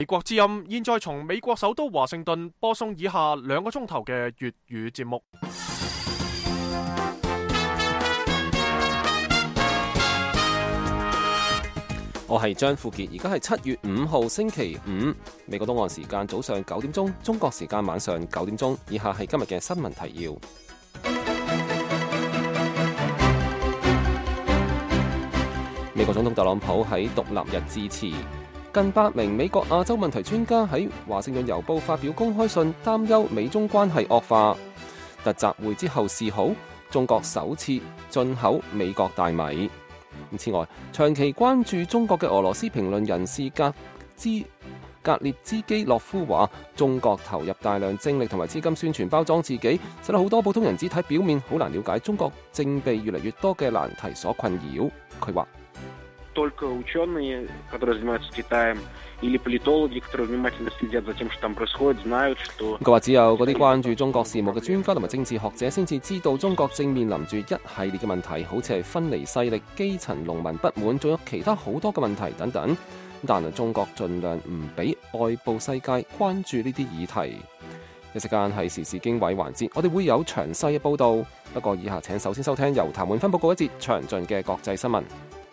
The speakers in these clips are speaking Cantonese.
美國之音現在從美國首都華盛頓播送以下2個鐘頭嘅粵語節目。 我係張富傑，而家係7月5號星期五，美國東岸時間早上9點鐘，中國時間晚上9點鐘。以下係今日嘅新聞提要。美國總統特朗普喺獨立日致辭，近8名美國亞洲問題專家喺華盛頓郵報發表公開信，擔憂美中關係惡化。特集會之後示好，中國首次進口美國大米。此外，長期關注中國嘅俄羅斯評論人士格列茲基洛夫話，中國投入大量精力同埋資金宣傳包裝自己，使到好多普通人只睇表面，好難了解中國正被越嚟越多嘅難題所困擾。佢話 только ученые, которые занимаются Китаем, или политологи, которые внимательно следят за тем, что там происходит, знают, что。 佢話只有嗰啲關注中國事務嘅專家同埋政治學者先至知道中國正面臨住一系列嘅問題，好似係分離勢力、基層農民不滿，仲有其他好多嘅問題等等。但係中國盡量唔俾外部世界關注呢啲議題。一時間係時事經緯環節，我哋會有詳細嘅報導。不過以下請首先收聽由譚滿芬報告一節詳盡嘅國際新聞。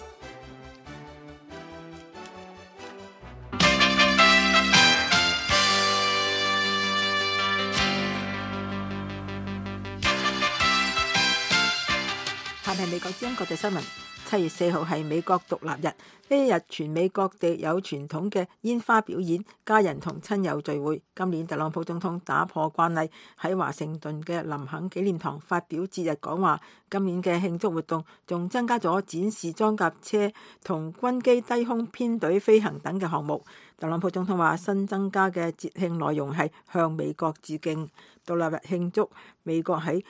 係美國之音國際新聞。7月4號係美國獨立日，呢一日全美各地有傳統嘅煙花表演、家人同親友聚會。今年特朗普總統打破慣例，喺華盛頓嘅林肯紀念堂發表節日講話。今年嘅慶祝活動仲增加咗展示裝甲車同軍機低空編隊飛行等嘅項目。特朗普總統話，新增加嘅節慶內容係向美國致敬。獨立日慶祝美國喺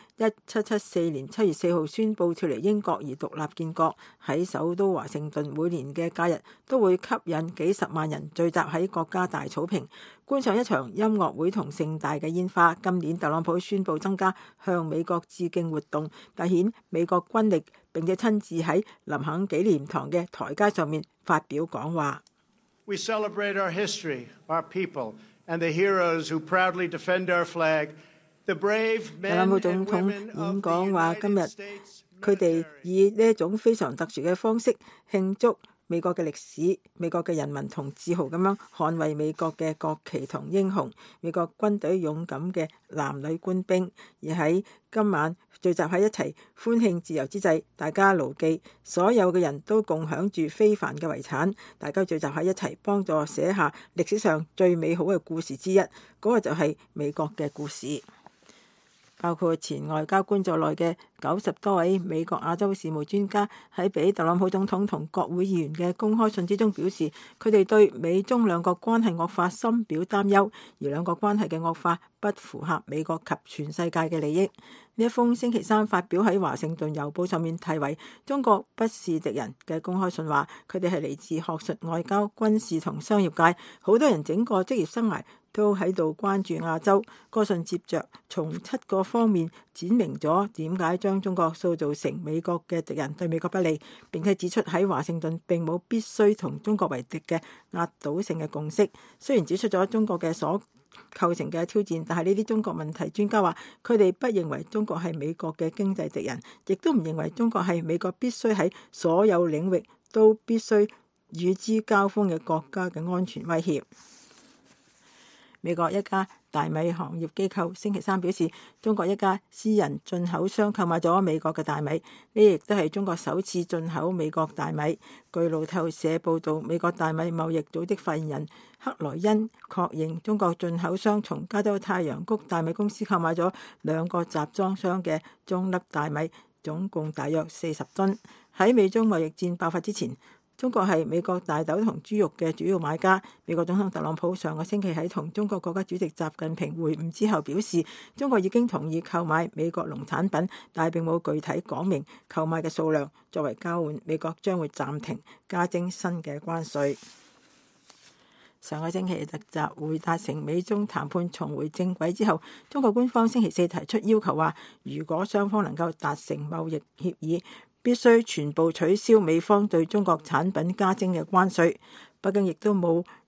1774年7月4號宣布脫離英國而獨立建國。喺首都華盛頓每年嘅假日都會吸引幾十萬人聚集喺國家大草坪，觀賞一場音樂會同盛大嘅煙花。今年特朗普宣布增加向美國致敬活動，凸顯美國軍力，並且親自喺林肯紀念堂嘅台階上面發表講話。 We celebrate our history, our people, and the heroes who proudly defend our flag. The brave men and women of the United States. 佢哋以呢一種非常特殊嘅方式慶祝美國嘅歷史、美國嘅人民同自豪咁樣捍衛美國嘅國旗同英雄，美國軍隊勇敢嘅男女官兵。而喺今晚聚集喺一齊歡慶自由之際，大家牢記所有嘅人都共享住非凡嘅遺產，大家聚集喺一齊幫助寫下歷史上最美好嘅故事之一，嗰個就係美國嘅故事。包括前外交官在內嘅90多位美國亞洲事務專家喺俾特朗普總統同國會議員嘅公開信之中表示，佢哋對美中兩國關係惡化深表擔憂，而兩國關係嘅惡化不符合美國及全世界嘅利益。呢一封星期三發表喺華盛頓郵報上面題為《中國不是敵人》嘅公開信話，佢哋係嚟自學術、外交、軍事同商業界，好多人整個職業生涯都喺度關注亞洲。個信接着從7個方面展明咗點解將中國塑造成美國嘅敵人對美國不利，並且指出喺華盛頓並冇必須同中國為敵嘅壓倒性嘅共識。雖然指出咗中國嘅所構成嘅挑戰，但係呢啲中國問題專家話，佢哋不認為中國係美國嘅經濟敵人，亦都唔認為中國係美國必須喺所有領域都必須與之交鋒嘅國家嘅安全威脅。美國一家大米行業機構星期三表示，中國一家私人進口商購買咗美國嘅大米，呢亦都係中國首次進口美國大米。據路透社報導，美國大米貿易組織發言人克萊恩確認，中國進口商從加州太陽谷大米公司購買咗2個集裝箱嘅中粒大米，總共大約40噸。喺美中貿易戰爆發之前，中國係美國大豆同豬肉嘅主要買家。美國總統特朗普上個星期喺同中國國家主席習近平會晤之後表示，中國已經同意購買美國農產品，但係並冇具體講明購買嘅數量。作為交換，美國將會暫停加徵新嘅關稅。上個星期特集會達成美中談判重回正軌之後，中國官方星期四提出要求話，如果雙方能夠達成貿易協議，必須全部取消美方對中國產品加徵嘅關稅。北京亦都冇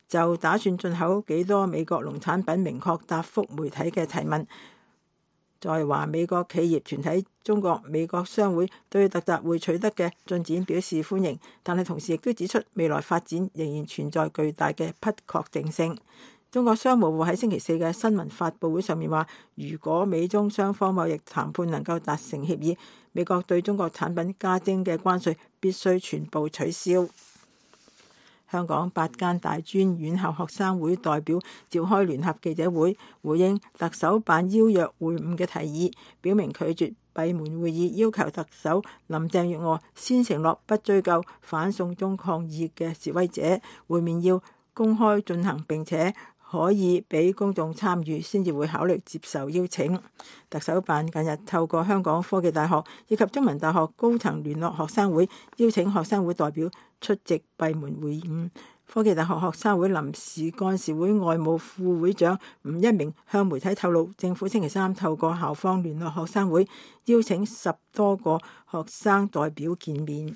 就打算進口幾多美國農產品明確答覆媒體嘅提問。在華美國企業團體中國美國商會對特集會取得嘅進展表示歡迎，但係同時亦都指出未來發展仍然存在巨大嘅不確定性。中國商務部喺星期四嘅新聞發佈會上面話，如果美中雙方貿易談判能夠達成協議，美國對中國產品加徵嘅關稅必須全部取消。香港8間大專院校學生會代表召開聯合記者會，回應特首辦邀約會晤嘅提議，表明拒絕閉門會議，要求特首林鄭月娥先承諾不追究反送中抗議嘅示威者，會面要公開進行並且可以俾公眾參與，先至會考慮接受邀請。特首辦近日透過香港科技大學以及中文大學高層聯絡學生會，邀請學生會代表出席閉門會晤。科技大學學生會臨時幹事會外務副會長吳一鳴向媒體透露，政府星期三透過校方聯絡學生會，邀請10多個學生代表見面。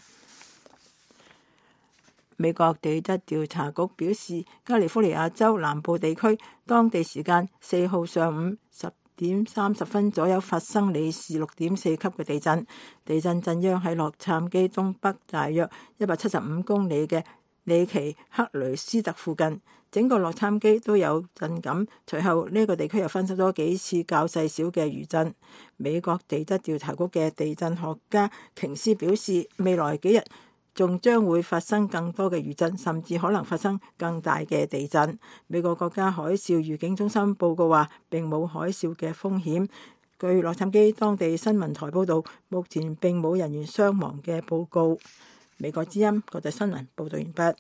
美國地質調查局表示，加利福尼亞州南部地區當地時間4號上午10:30左右發生里氏6.4級嘅地震，地震震央喺洛杉磯東北大約175公里嘅里奇克雷斯特附近，整個洛杉磯都有震感。隨後呢個地區又發生咗幾次較細小嘅餘震。美國地質調查局嘅地震學家瓊斯表示，未來幾日仲將會發生更多嘅餘震，甚至可能發生更大嘅地震。美國國家海嘯預警中心報告話並冇海嘯嘅風險。據洛杉磯當地新聞台報導，目前並冇人員傷亡嘅報告。美國之音國際新聞報導完畢。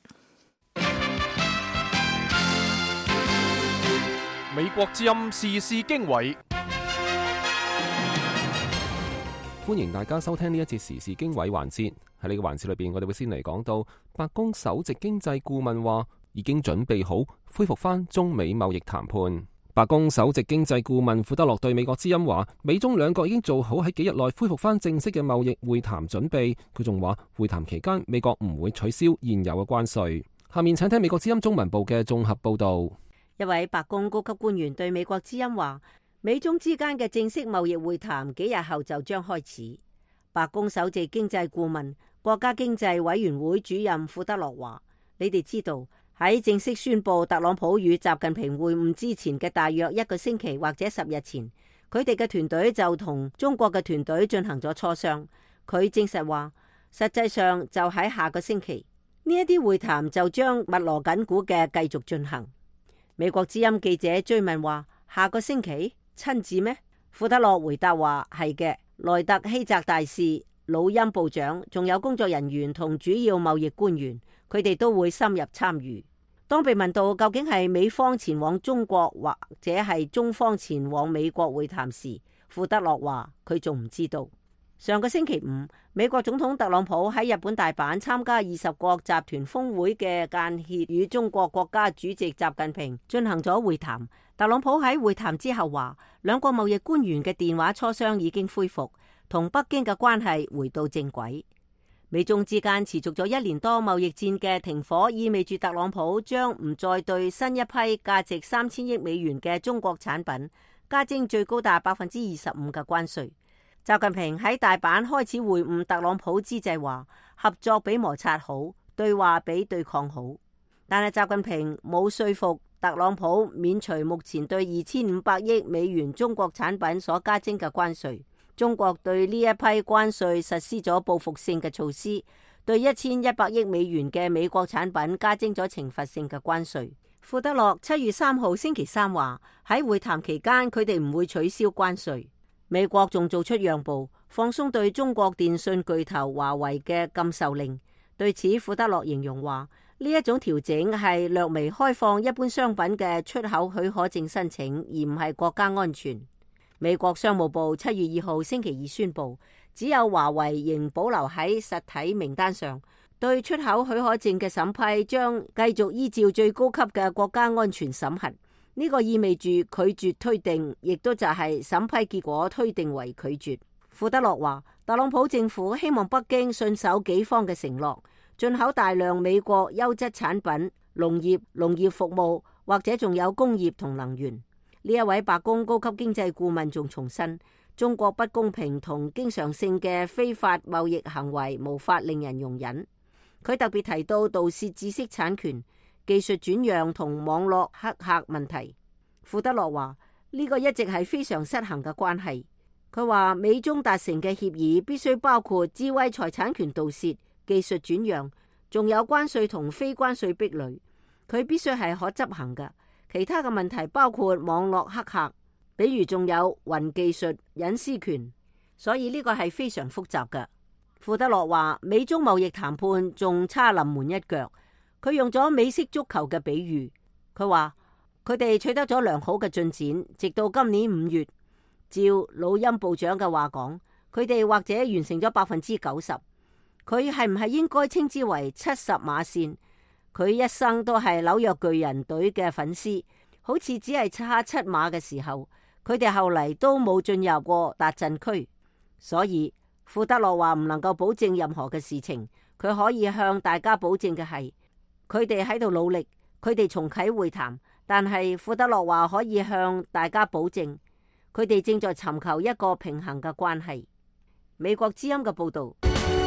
美國之音時事經緯， 歡迎大家收聽呢一節時事經緯環節。喺呢個環節裏邊，我哋會先嚟講到白宮首席經濟顧問話已經準備好恢復翻中美貿易談判。白宮首席經濟顧問庫德洛對美國之音話，美中兩國已經做好喺幾日內恢復翻正式嘅貿易會談準備。佢仲話，會談期間美國唔會取消現有嘅關稅。下面請聽美國之音中文部嘅綜合報道。 一位白宮高級官員對美國之音話，美中之間嘅正式貿易會談幾日後就將開始。白宮首席經濟顧問、國家經濟委員會主任庫德洛話，你哋知道喺正式宣布特朗普與習近平會晤之前嘅大約1個星期或者10日前，佢哋嘅團隊就同中國嘅團隊進行咗磋商。佢證實話，實際上就喺下個星期，呢一啲會談就將密鑼緊鼓嘅繼續進行。美國之音記者追問話，下個星期親自咩？庫德洛回答話，係嘅，萊特希澤大使、魯欽部長，仲有工作人員同主要貿易官員，佢哋都會深入參與。當被問到究竟係美方前往中國或者係中方前往美國會談時，庫德洛話佢仲唔知道。上個星期五，美國總統特朗普喺日本大阪參加20國集團峰會嘅間歇與中國國家主席習近平進行咗會談。特朗普喺會談之後話，兩國貿易官員嘅電話磋商已經恢復，同北京嘅關係回到正軌。美中之間持續咗1年多貿易戰嘅停火，意味住特朗普將唔再對新一批價值3000億美元嘅中國產品加徵最高達25%嘅關稅。習近平喺大阪開始會晤特朗普之際話，合作比摩擦好，對話比對抗好。但係習近平冇說服特朗普免除目前對2500億美元中國產品所加徵嘅關稅。中國對呢一批關稅實施咗報復性嘅措施，對1100億美元嘅美國產品加徵咗懲罰性嘅關稅。庫德洛7月3號星期三話，喺會談期間佢哋唔會取消關稅。美國仲做出讓步，放鬆對中國電信巨頭華為嘅禁售令。對此，庫德洛形容話，呢一種調整係略微開放一般商品嘅出口許可證申請，而唔係國家安全。美國商務部7月2號星期二宣布，只有華為仍保留喺實體名單上，對出口許可證嘅審批將繼續依照最高級嘅國家安全審核。呢個意味住拒絕推定，亦都就係審批結果推定為拒絕。庫德洛話，特朗普政府希望北京信守己方嘅承諾，進口大量美國優質產品， 農業、農業服務或者仲有工業同能源。呢一位白宮高級經濟顧問仲重申，中國不公平同經常性嘅非法貿易行為無法令人容忍。佢特別提到盜竊知識產權、技術轉讓同網絡黑客問題。庫德洛話呢個一直係非常失衡嘅關係。佢話美中達成嘅協議必須包括智慧財產權盜竊、技術轉讓，仲有關稅同非關稅壁壘，佢必須係可執行嘅。其他嘅問題包括網絡黑客，比如仲有雲技術、隱私權，所以呢個係非常複雜嘅。庫德洛話美中貿易談判仲差臨門一腳。佢用咗美式足球嘅比喻，佢話佢哋取得咗良好嘅進展，直到今年5月。照魯欽部長嘅話講，佢哋或者完成咗90%。佢係唔係應該稱之為70碼線？佢一生都係紐約巨人隊嘅粉絲，好似只係差7碼嘅時候，佢哋後嚟都冇進入過達陣區。所以庫德洛話唔能夠保證任何嘅事情，佢可以向大家保證嘅係，佢哋喺度努力，佢哋重啟會談。但係庫德洛話可以向大家保證，佢哋正在尋求一個平衡嘅關係。美國之音嘅報道。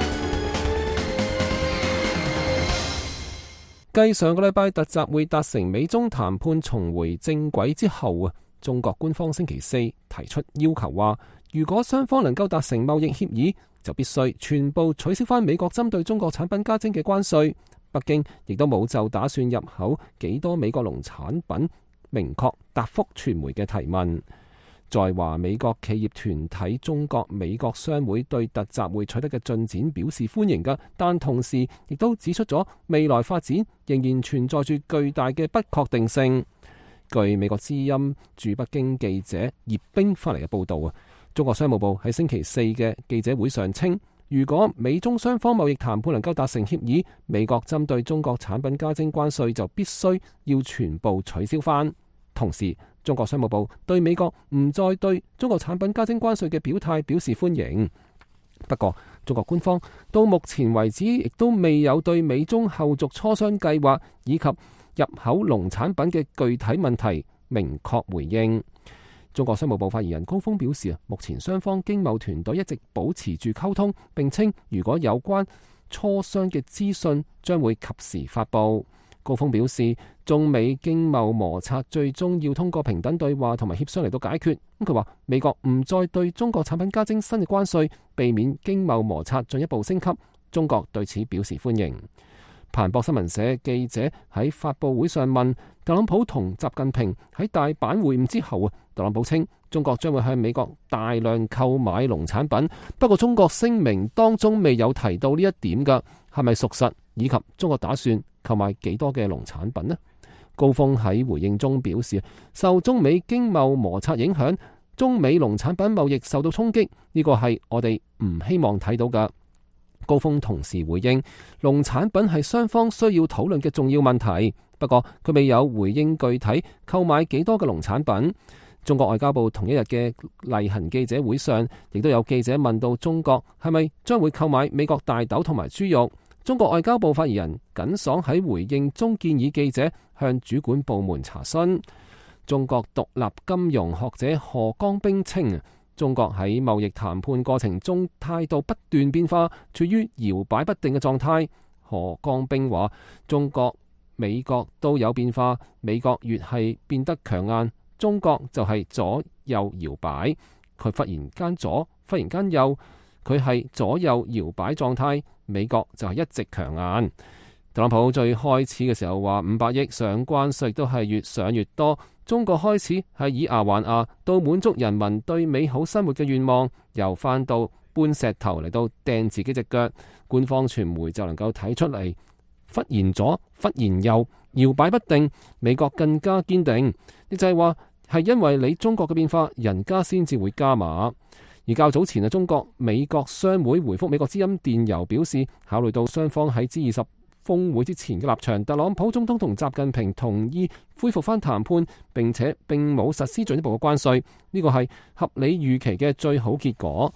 繼上個禮拜突襲會達成美中談判重回正軌之後，中國官方星期四提出要求話，如果雙方能夠達成貿易協議，就必須全部取消翻美國針對中國產品加徵嘅關稅。北京亦都冇就打算入口幾多美國農產品明確答覆傳媒嘅提問。在華美國企業團體中國美國商會對突襲會取得嘅進展表示歡迎嘅，但同時亦都指出咗未來發展仍然存在住巨大嘅不確定性。據美國之音駐北京記者葉冰翻嚟嘅報道，中國商務部喺星期四嘅記者會上稱，如果美中雙方貿易談判能夠達成協議，美國針對中國產品加徵關稅就必須要全部取消翻。同時，中國商務部對美國唔再對中國產品加徵關稅嘅表態表示歡迎。不過，中國官方到目前為止亦都未有對美中後續磋商計劃以及入口農產品嘅具體問題明確回應。中國商務部發言人高峰表示，目前雙方經貿團隊一直保持住溝通，並稱如果有關磋商嘅資訊將會及時發佈。高峰表示，中美經貿摩擦最終要通過平等對話同埋協商嚟到解決。佢話美國唔再對中國產品加徵新嘅關稅，避免經貿摩擦進一步升級。中國對此表示歡迎。彭博新聞社記者喺發佈會上問特朗普同習近平喺大阪會晤之後，特朗普稱中國將會向美國大量購買農產品，不過中國聲明當中未有提到呢一點㗎，係咪屬實？以及中國打算購買幾多嘅農產品呢？高峰喺回應中表示，受中美經貿摩擦影響，中美農產品貿易受到衝擊，呢個係我哋唔希望睇到㗎。高峰同時回應，農產品係雙方需要討論嘅重要問題，不過佢未有回應具體購買幾多嘅農產品。中國外交部同一日嘅例行記者會上，亦都有記者問到中國係咪將會購買美國大豆同埋豬肉。中國外交部發言人耿爽喺回應中建議記者向主管部門查詢。中國獨立金融學者何江兵稱，中國喺貿易談判過程中態度不斷變化，處於搖擺不定嘅狀態。何江兵話，中國、美國都有變化，美國越係變得強硬，中國就係左右搖擺。佢忽然間左，忽然間右，佢係左右搖擺狀態。美國就係一直強硬。特朗普最開始嘅時候話500億上關稅都係越上越多，中國開始係以牙還牙，到滿足人民對美好生活嘅願望，又翻到搬石頭嚟到掟自己隻腳。官方傳媒就能夠睇出嚟，忽然左，忽然右，搖擺不定。美國更加堅定，亦就係話係因為你中國嘅變化，人家先至會加碼。而較早前中國美國商會回覆美國之音電郵表示，考慮到雙方喺 G20 峰會之前嘅立場，特朗普總統同習近平同意恢復翻談判，並且並冇實施進一步嘅關稅，呢個係合理預期嘅最好結果。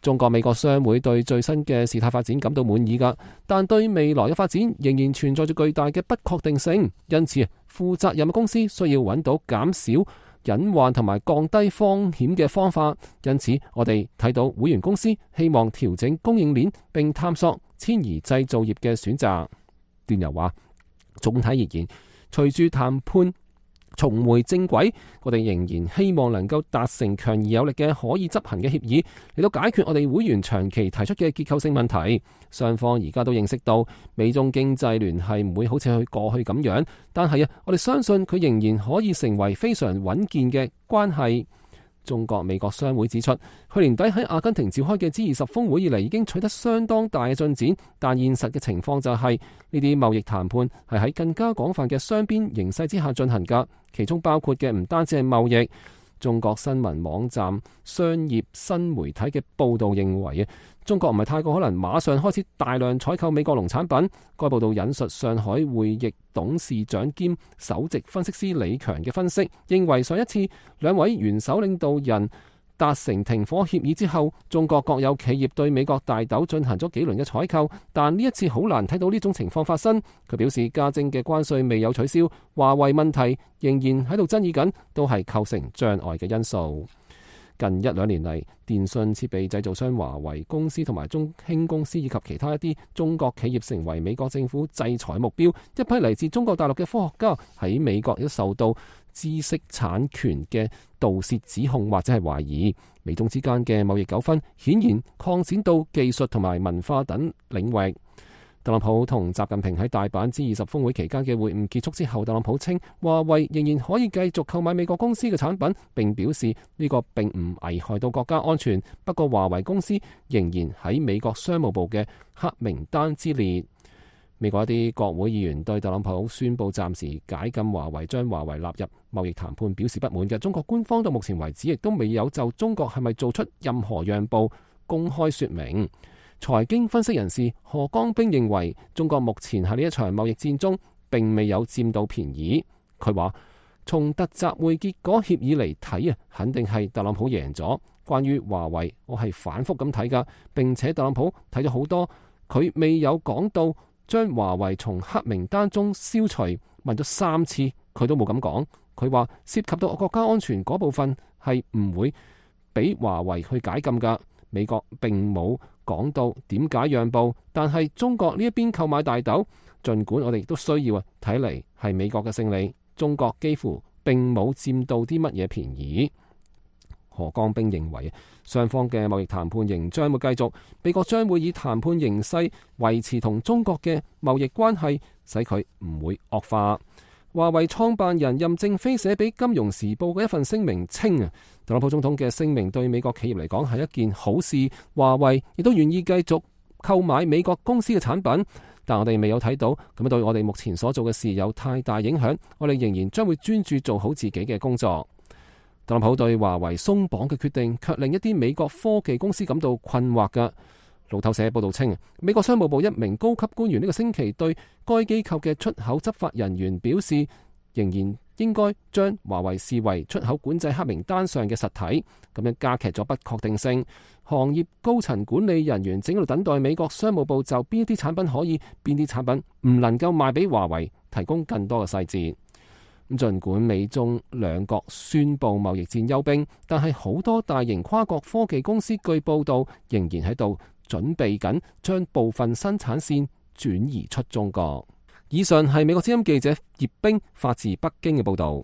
中國美國商會對最新嘅事態發展感到滿意㗎，但對未來嘅發展仍然存在住巨大嘅不確定性，因此負責任嘅公司需要揾到減少隱患同埋降低風險嘅方法。因此我哋睇到會員公司希望調整供應鏈並探索遷移製造業嘅選擇。段游話，總體而言，隨住談判重回正軌，我哋仍然希望能夠達成強而有力嘅可以執行嘅協議，嚟到解決我哋會員長期提出嘅結構性問題。雙方而家都認識到美中經濟聯繫唔會好似佢過去咁樣，但係我哋相信佢仍然可以成為非常穩健嘅關係。中國美國商會指出，去年底喺阿根廷召開嘅 G20 峰會以嚟已經取得相當大嘅進展，但現實嘅情況就係呢啲貿易談判係喺更加廣泛嘅雙邊形勢之下進行㗎，其中包括嘅唔單止係貿易。中國新聞網站商業新媒體嘅報導認為中國唔係太過可能馬上開始大量採購美國農產品。該報導引述上海匯益董事長兼首席分析師李強嘅分析，認為上一次兩位元首領導人達成停火協議之後，中國國有企業對美國大豆進行咗幾輪嘅採購，但呢一次好難睇到呢種情況發生。佢表示加徵嘅關稅未有取消，華為問題仍然喺度爭議緊，都係構成障礙嘅因素。近一兩年嚟，電信設備製造商華為公司同埋中興公司以及其他一啲中國企業成為美國政府制裁目標。一批嚟自中國大陸嘅科學家喺美國亦都受到知識產權嘅盜竊指控或者係懷疑。美中之間嘅貿易糾紛顯然擴展到技術同埋文化等領域。特朗普同習近平喺大阪 G20 峰會期間嘅會晤結束之後，特朗普稱華為仍然可以繼續購買美國公司嘅產品，並表示呢個並唔危害到國家安全。不過華為公司仍然喺美國商務部嘅黑名單之列。美國一啲國會議員對特朗普宣布暫時解禁華為，將華為納入貿易談判表示不滿嘅。中國官方到目前為止亦都未有就中國係咪做出任何讓步公開說明。財經分析人士何江兵認為，中國目前喺呢一場貿易戰中並未有佔到便宜。佢話從突襲會結果協議嚟睇肯定係特朗普贏咗。關於華為，我係反覆咁睇㗎，並且特朗普睇咗好多，佢未有講到將華為從黑名單中消除，問咗3次佢都冇咁講。佢話涉及到國家安全嗰部分係唔會俾華為去解禁㗎。美國並冇講到點解讓步，但係中國呢一邊購買大豆，儘管我哋亦都需要睇嚟係美國嘅勝利，中國幾乎並冇佔到啲乜嘢便宜。何江兵認為雙方嘅貿易談判仍將會繼續，美國將會以談判形勢維持同中國嘅貿易關係，使佢唔會惡化。華為創辦人任正非寫俾《金融時報》嘅一份聲明稱特朗普總統嘅聲明對美國企業嚟講係一件好事，華為亦都願意繼續購買美國公司嘅產品，但我哋未有睇到咁樣對我哋目前所做嘅事有太大影響，我哋仍然將會專注做好自己嘅工作。特朗普對華為鬆綁嘅決定卻令一啲美國科技公司感到困惑㗎。路透社報道稱，美國商務部一名高級官員呢個星期對該機構嘅出口執法人員表示，仍然應該將華為視為出口管制黑名單上嘅實體，咁樣加劇咗不確定性。行業高層管理人員正喺度等待美國商務部就邊一啲產品可以，邊啲產品唔能夠賣俾華為提供更多嘅細節。咁儘管美中兩國宣布貿易戰休兵，但係好多大型跨國科技公司據報道仍然喺度準備緊將部分生產線轉移出中國。以上係美國之音記者葉冰發自北京嘅報導。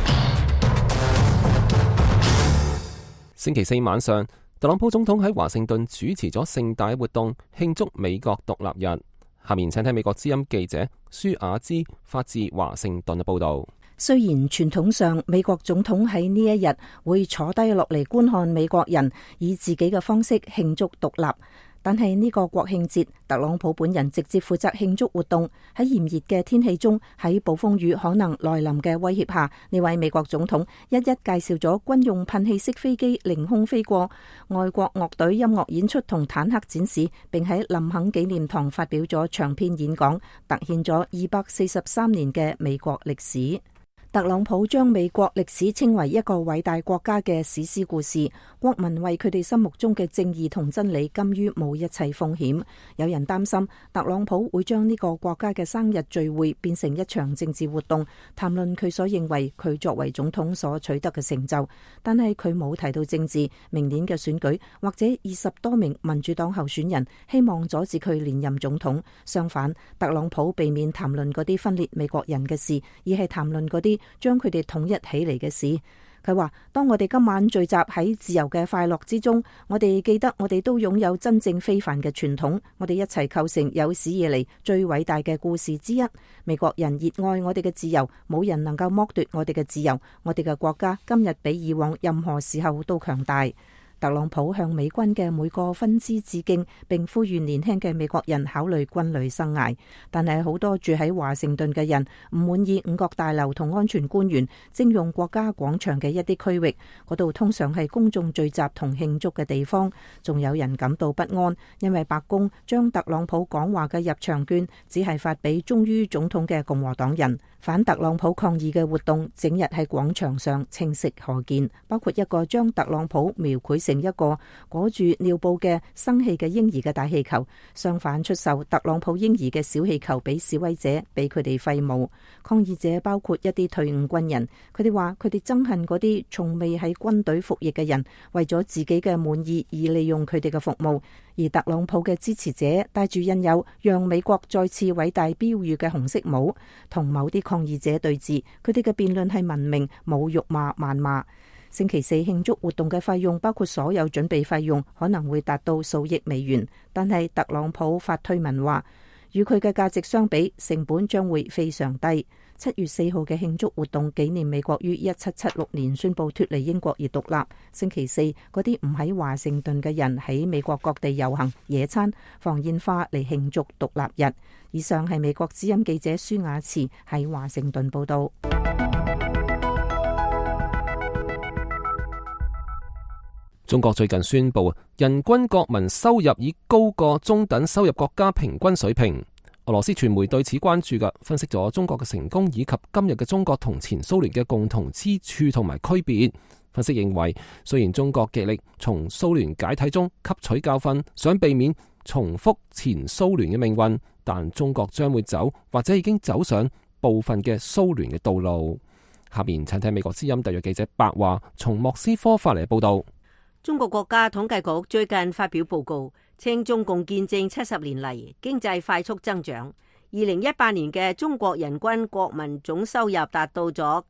星期四晚上，特朗普總統喺華盛頓主持咗盛大活動，慶祝美國獨立日。下面請聽美國之音記者舒雅芝發自華盛頓嘅報導。 雖然傳統上美國總統喺呢一日會坐低落嚟觀看美國人以自己嘅方式慶祝獨立，但係呢個國慶節，特朗普本人直接負責慶祝活動。喺炎熱嘅天氣中，喺暴風雨可能來臨嘅威脅下，呢位美國總統一一介紹咗軍用噴氣式飛機凌空飛過、外國樂隊音樂演出同坦克展示，並喺林肯紀念堂發表咗長篇演講，突顯咗243年嘅美國歷史。 特朗普將美國歷史稱為一個偉大國家嘅史詩故事，國民為佢哋心目中嘅正義同真理甘於冒一切風險。有人擔心特朗普會將呢個國家嘅生日聚會變成一場政治活動，談論佢所認為佢作為總統所取得嘅成就，但係佢冇提到政治、明年嘅選舉或者20多名民主黨候選人希望阻止佢連任總統。相反，特朗普避免談論嗰啲分裂美國人嘅事，而係談論嗰啲將佢哋統一起嚟嘅事。佢話：當我哋今晚聚集喺自由嘅快樂之中，我哋記得我哋都擁有真正非凡嘅傳統，我哋一齊構成有史以嚟最偉大嘅故事之一。美國人熱愛我哋嘅自由，冇人能夠剝奪我哋嘅自由。我哋嘅國家今日比以往任何時候都強大。特朗普向美軍嘅每個分支致敬，並呼籲年輕嘅美國人考慮軍旅生涯。但係好多住喺華盛頓嘅人唔滿意五角大樓同安全官員徵用國家廣場嘅一啲區域，嗰度通常係公眾聚集同慶祝嘅地方。仲有人感到不安，因為白宮將特朗普講話嘅入場券只係發俾忠於總統嘅共和黨人。反特朗普抗議嘅活動整日喺廣場上清晰可見，包括一個將特朗普描繪成一個裹住尿布嘅生氣嘅嬰兒嘅大氣球，相反出售特朗普嬰兒嘅小氣球俾示威者，俾佢哋揮舞。抗議者包括一啲退伍軍人，佢哋話佢哋憎恨嗰啲從未喺軍隊服役嘅人，為咗自己嘅滿意而利用佢哋嘅服務。而特朗普嘅支持者戴住印有讓美國再次偉大標語嘅紅色帽，同某啲抗議者對峙。佢哋嘅辯論係文明，冇辱罵、謾罵。星期四慶祝活動嘅費用，包括所有準備費用，可能會達到數億美元。但係特朗普發推文話，與佢嘅價值相比，成本將會非常低。7月4號嘅慶祝活動紀念美國於1776年宣布脫離英國而獨立。星期四，嗰啲唔喺華盛頓嘅人喺美國各地遊行、野餐、放煙花嚟慶祝獨立日。以上係美國之音記者舒雅慈喺華盛頓報道。 中國最近宣布，人均國民收入已高過中等收入國家平均水平。俄羅斯傳媒對此關注嘅，分析咗中國嘅成功以及今日嘅中國同前蘇聯嘅共同之處同埋區別。分析認為，雖然中國極力從蘇聯解體中吸取教訓，想避免重複前蘇聯嘅命運，但中國將會走或者已經走上部分嘅蘇聯嘅道路。下面請睇美國之音特約記者白話從莫斯科發嚟報道。 中國國家統計局最近發表報告，稱中共見證70年嚟經濟快速增長。2018年嘅中國人均國民總收入達到咗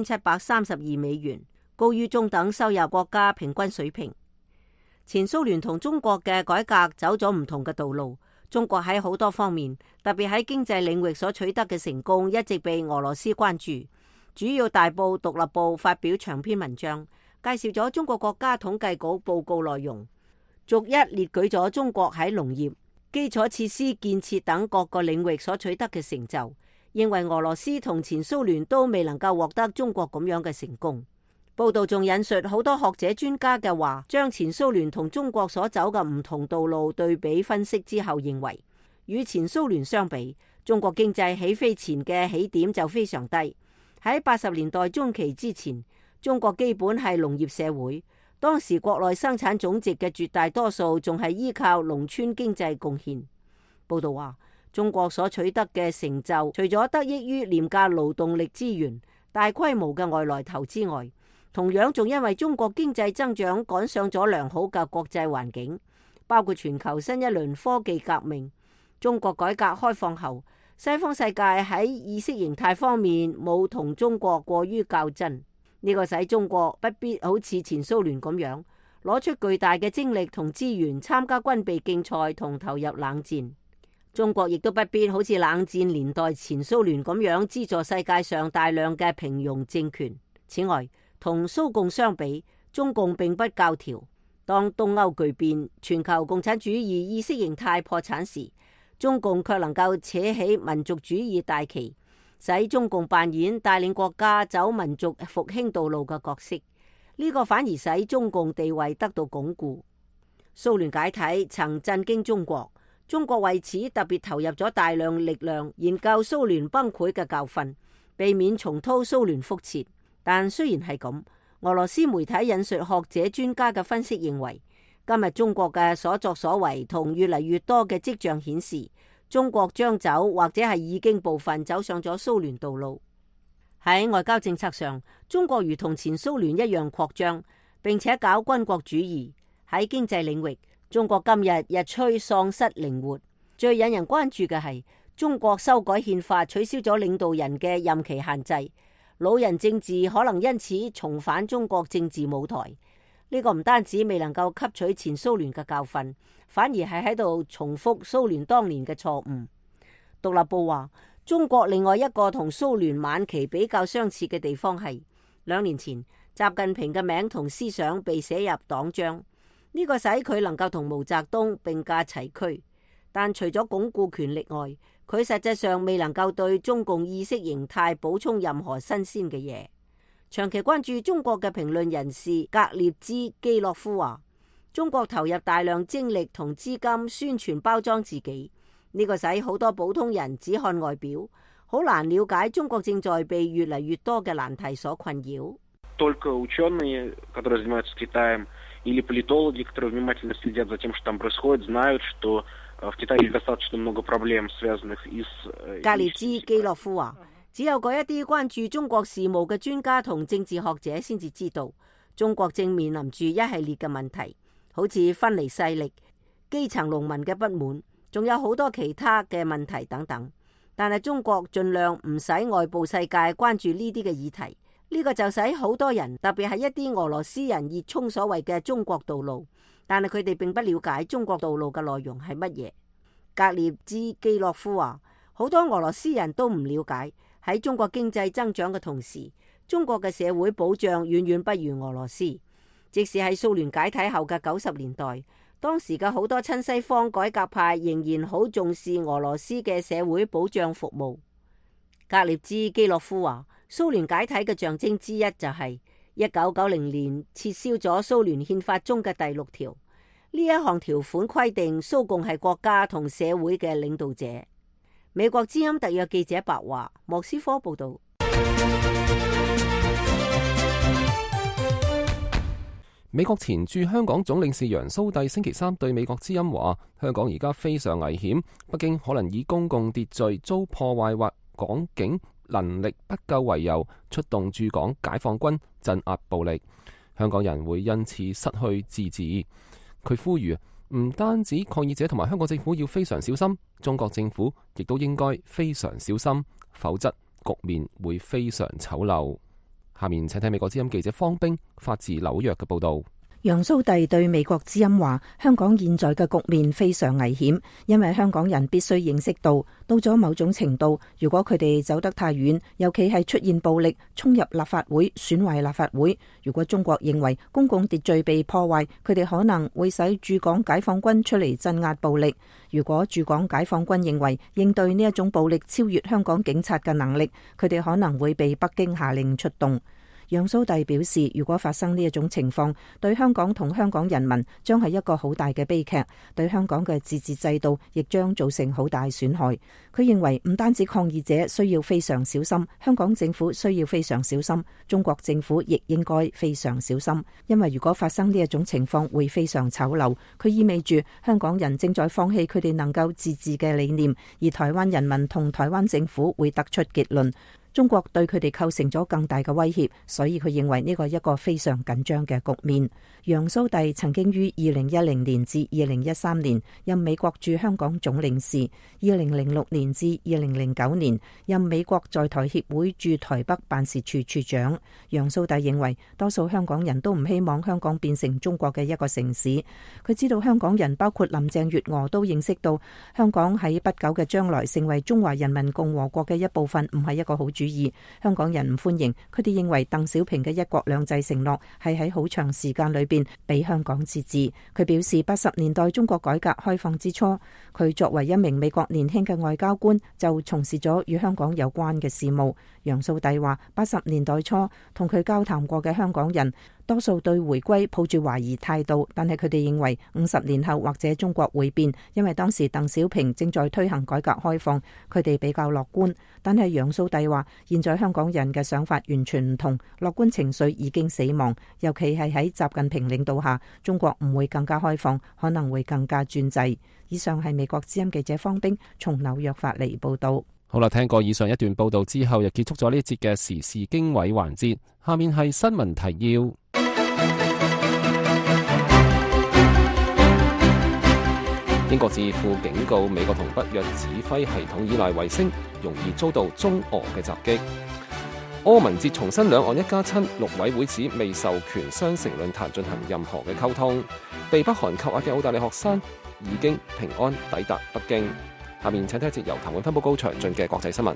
9732美元，高於中等收入國家平均水平。前蘇聯同中國嘅改革走咗唔同嘅道路，中國喺好多方面，特別喺經濟領域所取得嘅成功，一直被俄羅斯關注。主要大報《獨立報》發表長篇文章，介紹咗中國國家統計局報告內容，逐一列舉咗中國喺農業、基礎設施建設等各個領域所取得嘅成就，認為俄羅斯同前蘇聯都未能夠獲得中國咁樣嘅成功。報道仲引述好多學者專家嘅話，將前蘇聯同中國所走嘅唔同道路對比分析之後，認為與前蘇聯相比，中國經濟起飛前嘅起點就非常低。喺80年代中期之前，中國基本係農業社會，當時國內生產總值嘅絕大多數仲係依靠農村經濟貢獻。報道話，中國所取得嘅成就，除咗得益於廉價勞動力資源、大規模嘅外來投資外，同樣仲因為中國經濟增長趕上咗良好嘅國際環境，包括全球新一輪科技革命。中國改革開放後，西方世界喺意識形態方面冇同中國過於較真，呢個使中國不必好似前蘇聯咁樣攞出巨大嘅精力同資源參加軍備競賽同投入冷戰。中國亦都不必好似冷戰年代前蘇聯咁樣資助世界上大量嘅平庸政權。此外，同蘇共相比，中共並不教條。當東歐巨變，全球共產主義意識形態破產時，中共卻能夠扯起民族主義大旗，使中共扮演帶領國家走民族復興道路嘅角色。呢個反而使中共地位得到鞏固。蘇聯解體曾震驚中國，中國為此特別投入咗大量力量研究蘇聯崩潰嘅教訓， 避免重蹈蘇聯覆轍。但雖然係咁，俄羅斯媒體引述學者專家嘅分析認為，今日中國嘅所作所為同越嚟越多嘅跡象顯示，中國將走或者係已經部分走上咗蘇聯道路。喺外交政策上，中國如同前蘇聯一樣擴張，並且搞軍國主義。喺經濟領域，中國今日日趨喪失靈活。最引人關注嘅係，中國修改憲法，取消咗領導人嘅任期限制，老人政治可能因此重返中國政治舞台。呢個唔單止未能夠吸取前蘇聯嘅教訓，反而係喺度重複蘇聯當年嘅錯誤。獨立報話，中國另外一個同蘇聯晚期比較相似嘅地方係，2年前習近平嘅名同思想被寫入黨章，呢個使佢能夠同毛澤東並駕齊驅。但除咗鞏固權力外，佢實際上未能夠對中共意識形態補充任何新鮮嘅嘢。長期關注中國嘅評論人士格列茲基洛夫話，中國投入大量精力同資金宣傳包裝自己，呢個使好多普通人只看外表，好難了解中國正在被越嚟越多嘅難題所困擾。 Только ученые, которые занимаются Китаем, или политологи, которые внимательно следят за тем, что там происходит, знают, что в Китае есть достаточно много проблем, связанных и с... 格列茲基洛夫話，只有嗰一啲關注中國事務嘅專家同政治學者先至知道，中國正面臨住一系列嘅問題，好似分離勢力、基層農民嘅不滿，仲有好多其他嘅問題等等。但係中國盡量唔使外部世界關注呢啲嘅議題，呢個就使好多人，特別係一啲俄羅斯人熱衷所謂嘅中國道路，但係佢哋並不了解中國道路嘅內容係乜嘢。格列茲基洛夫話，好多俄羅斯人都唔了解喺中國經濟增長嘅同時，中國嘅社會保障遠遠不如俄羅斯。即使喺蘇聯解體後嘅90年代，當時嘅好多親西方改革派仍然好重視俄羅斯嘅社會保障服務。格列茲基洛夫話，蘇聯解體嘅象徵之一就係1990年撤銷咗蘇聯憲法中嘅第6條。呢一項條款規定蘇共係國家同社會嘅領導者。美國之音特約記者白華，莫斯科報道。 美國前駐香港總領事楊蘇棣星期3對美國之音話，香港而家非常危險，北京可能以公共秩序遭破壞或港警能力不夠為由，出動駐港解放軍鎮壓暴力，香港人會因此失去自治。佢呼籲唔單止抗議者同埋香港政府要非常小心，中國政府亦都應該非常小心，否則局面會非常醜陋。下面請睇美國之音記者方冰發自紐約嘅報道。 楊蘇棣對美國之音話，香港現在嘅局面非常危險，因為香港人必須認識到咗某種程度，如果佢哋走得太遠，尤其係出現暴力衝入立法會損壞立法會，如果中國認為公共秩序被破壞，佢哋可能會使駐港解放軍出嚟鎮壓暴力。如果駐港解放軍認為應對呢一種暴力超越香港警察嘅能力，佢哋可能會被北京下令出動。楊蘇棣表示，如果發生呢一種情況，對香港同香港人民將係一個好大嘅悲劇，對香港嘅自治制度亦將造成好大損害。佢認為唔單止抗議者需要非常小心，香港政府需要非常小心，中國政府亦應該非常小心，因為如果發生呢一種情況會非常醜陋。佢意味住香港人正在放棄佢哋能夠自治嘅理念，而台灣人民同台灣政府會得出結論，中國對佢哋構成咗更大嘅威脅，所以佢認為呢個係一個非常緊張嘅局面。楊蘇棣曾經於2010年至2013年任美國駐香港總領事，2006年至2009年任美國在台協會駐台北辦事處處長。楊蘇棣認為多數香港人都唔希望香港變成中國嘅一個城市。佢知道香港人包括林鄭月娥都認識到香港喺不久嘅將來成為中華人民共和國嘅一部分唔係一個好主意。香港人唔歡迎，佢哋認為鄧小平嘅一國兩制承諾係喺好長時間裏邊俾香港自治。佢表示80年代中國改革開放之初，佢作為一名美國年輕嘅外交官就從事咗與香港有關嘅事務。楊蘇棣話80年代初同佢交談過嘅香港人多數對回歸抱住懷疑態度，但係佢哋認為50年後或者中國會變，因為當時鄧小平正在推行改革開放，佢哋比較樂觀。但係楊素帝話，現在香港人嘅想法完全唔同，樂觀情緒已經死亡，尤其係喺習近平領導下，中國唔會更加開放，可能會更加專制。以上係美國之音記者方冰從紐約發嚟報道。 好啦，聽過以上一段報道之後，又結束咗呢一節嘅時事經緯環節。下面係新聞提要。英國智庫警告美國同北約指揮系統依賴衛星，容易遭到中俄嘅襲擊。柯文哲重申兩岸一家親，陸委會指未授權雙城論壇進行任何嘅溝通。被北韓扣押嘅澳大利學生已經平安抵達北京。下面請睇一節由譚永芬報告詳盡嘅國際新聞。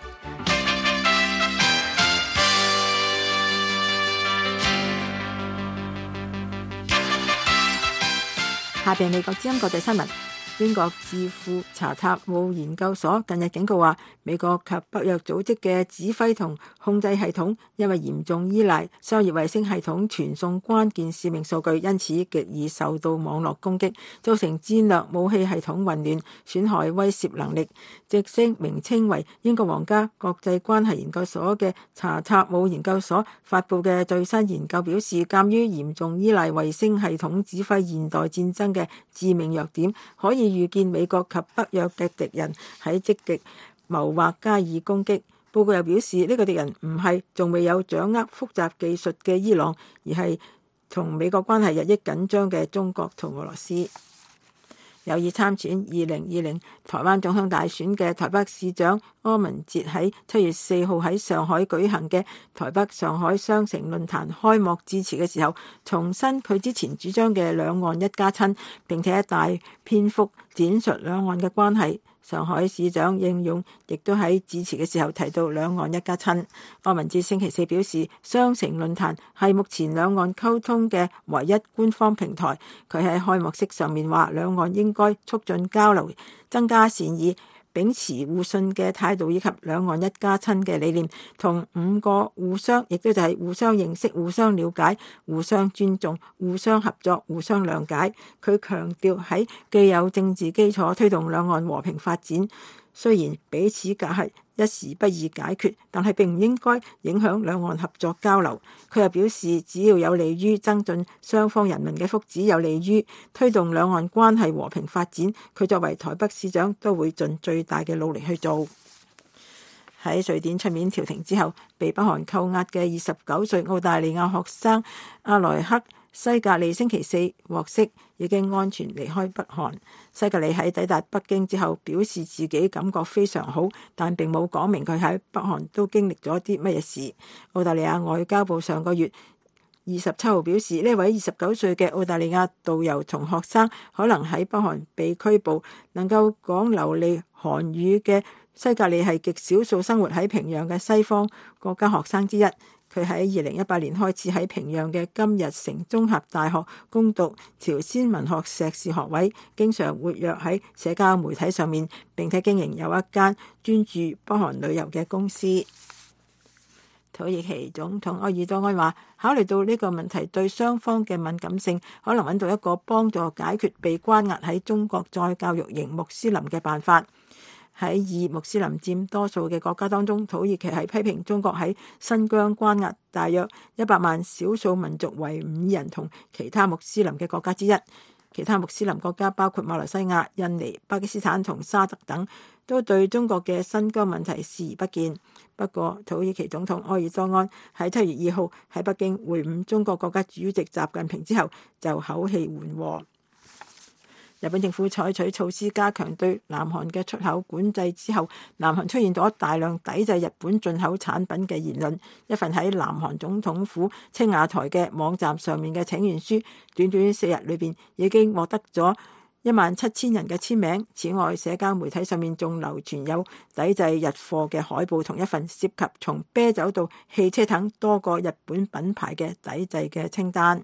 下邊美國之音國際新聞。英國智庫查塔姆研究所近日警告話，美國及北約組織嘅指揮同控制系統因為嚴重依賴商業衛星系統傳送關鍵使命數據，因此極易受到網絡攻擊，造成戰略武器系統混亂，損害威懾能力。直升名稱為英國皇家國際關係研究所嘅查塔姆研究所發布嘅最新研究表示，鑑於嚴重依賴衛星系統指揮現代戰爭嘅致命弱點，可以預見美國及北約嘅敵人喺積極謀劃加以攻擊。報告又表示，呢個敵人唔係仲未有掌握複雜技術嘅伊朗，而係同美國關係日益緊張嘅中國同俄羅斯。有意參選2020台灣總統大選嘅台北市長柯文哲喺7月4號喺上海舉行嘅台北上海雙城論壇開幕致辭嘅時候，重申佢之前主張嘅兩岸一家親，並且大篇幅闡述兩岸嘅關係。上海市長應勇亦都喺致辭嘅時候提到兩岸一家親。柯文哲星期四表示，雙城論壇係目前兩岸溝通嘅唯一官方平台。佢喺開幕式上面話，兩岸應該促進交流，增加善意，秉持互信嘅態度，以及兩岸一家親嘅理念，同5個互相，亦都就係互相認識、互相了解、互相尊重、互相合作、互相諒解。佢強調喺既有政治基礎推動兩岸和平發展，雖然彼此隔閡一時不易解決，但係並唔應該影響兩岸合作交流。佢又表示，只要有利於增進雙方人民嘅福祉，有利於推動兩岸關係和平發展，佢作為台北市長都會盡最大嘅努力去做。喺瑞典出面調停之後，被北韓扣押嘅29歲澳大利亞學生阿萊克西格里星期四獲釋，已經安全離開北韓。西格里喺抵達北京之後表示自己感覺非常好，但並冇講明佢喺北韓都經歷咗啲乜嘢事。澳大利亞外交部上個月27號表示，呢位29歲嘅澳大利亞導遊同學生可能喺北韓被拘捕。能夠講流利韓語嘅西格里係極少數生活喺平壤嘅西方國家學生之一。佢喺2018年開始喺平壤嘅金日成綜合大學攻讀朝鮮文學碩士學位，經常活躍喺社交媒體上面，並且經營有一間專注北韓旅遊嘅公司。土耳其總統埃爾多安話，考慮到呢個問題對雙方嘅敏感性，可能揾到一個幫助解決被關押喺中國再教育營穆斯林嘅辦法。喺以穆斯林佔多數嘅國家當中，土耳其係批評中國喺新疆關押大約100萬少數民族維吾爾人同其他穆斯林嘅國家之一。其他穆斯林國家包括馬來西亞、印尼、巴基斯坦同沙特等，都對中國嘅新疆問題視而不見。不過，土耳其總統埃爾多安喺7月2號喺北京會晤中國國家主席習近平之後，就口氣緩和。日本政府採取措施加強對南韓嘅出口管制之後，南韓出現咗大量抵制日本進口產品嘅言論。一份喺南韓總統府青瓦台嘅網站上面嘅請願書，短短4日裏邊已經獲得咗17000人嘅簽名。此外，社交媒體上面仲流傳有抵制日貨嘅海報，同一份涉及從啤酒到汽車等多個日本品牌嘅抵制嘅清單。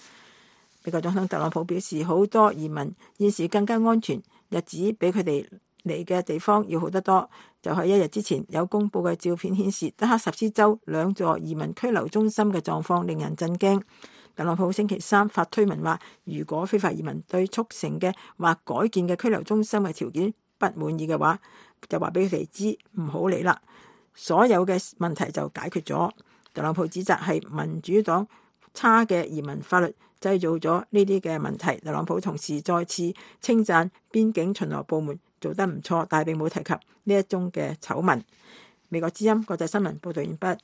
美國總統特朗普表示，好多移民現時更加安全，日子比佢哋嚟嘅地方要好得多。就喺1日之前有公佈嘅照片顯示，德克薩斯州2座移民拘留中心嘅狀況令人震驚。特朗普星期3發推文話，如果非法移民對促成嘅或改建嘅拘留中心嘅條件不滿意嘅話，就話俾佢哋知唔好嚟啦，所有嘅問題就解決咗。特朗普指責係民主黨差嘅移民法律製造咗呢啲嘅問題。特朗普同時再次稱讚邊境巡邏部門做得唔錯，但係並冇提及呢一宗嘅醜聞。美國之音國際新聞報道完畢。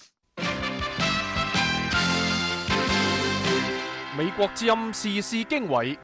美國之音時事經緯，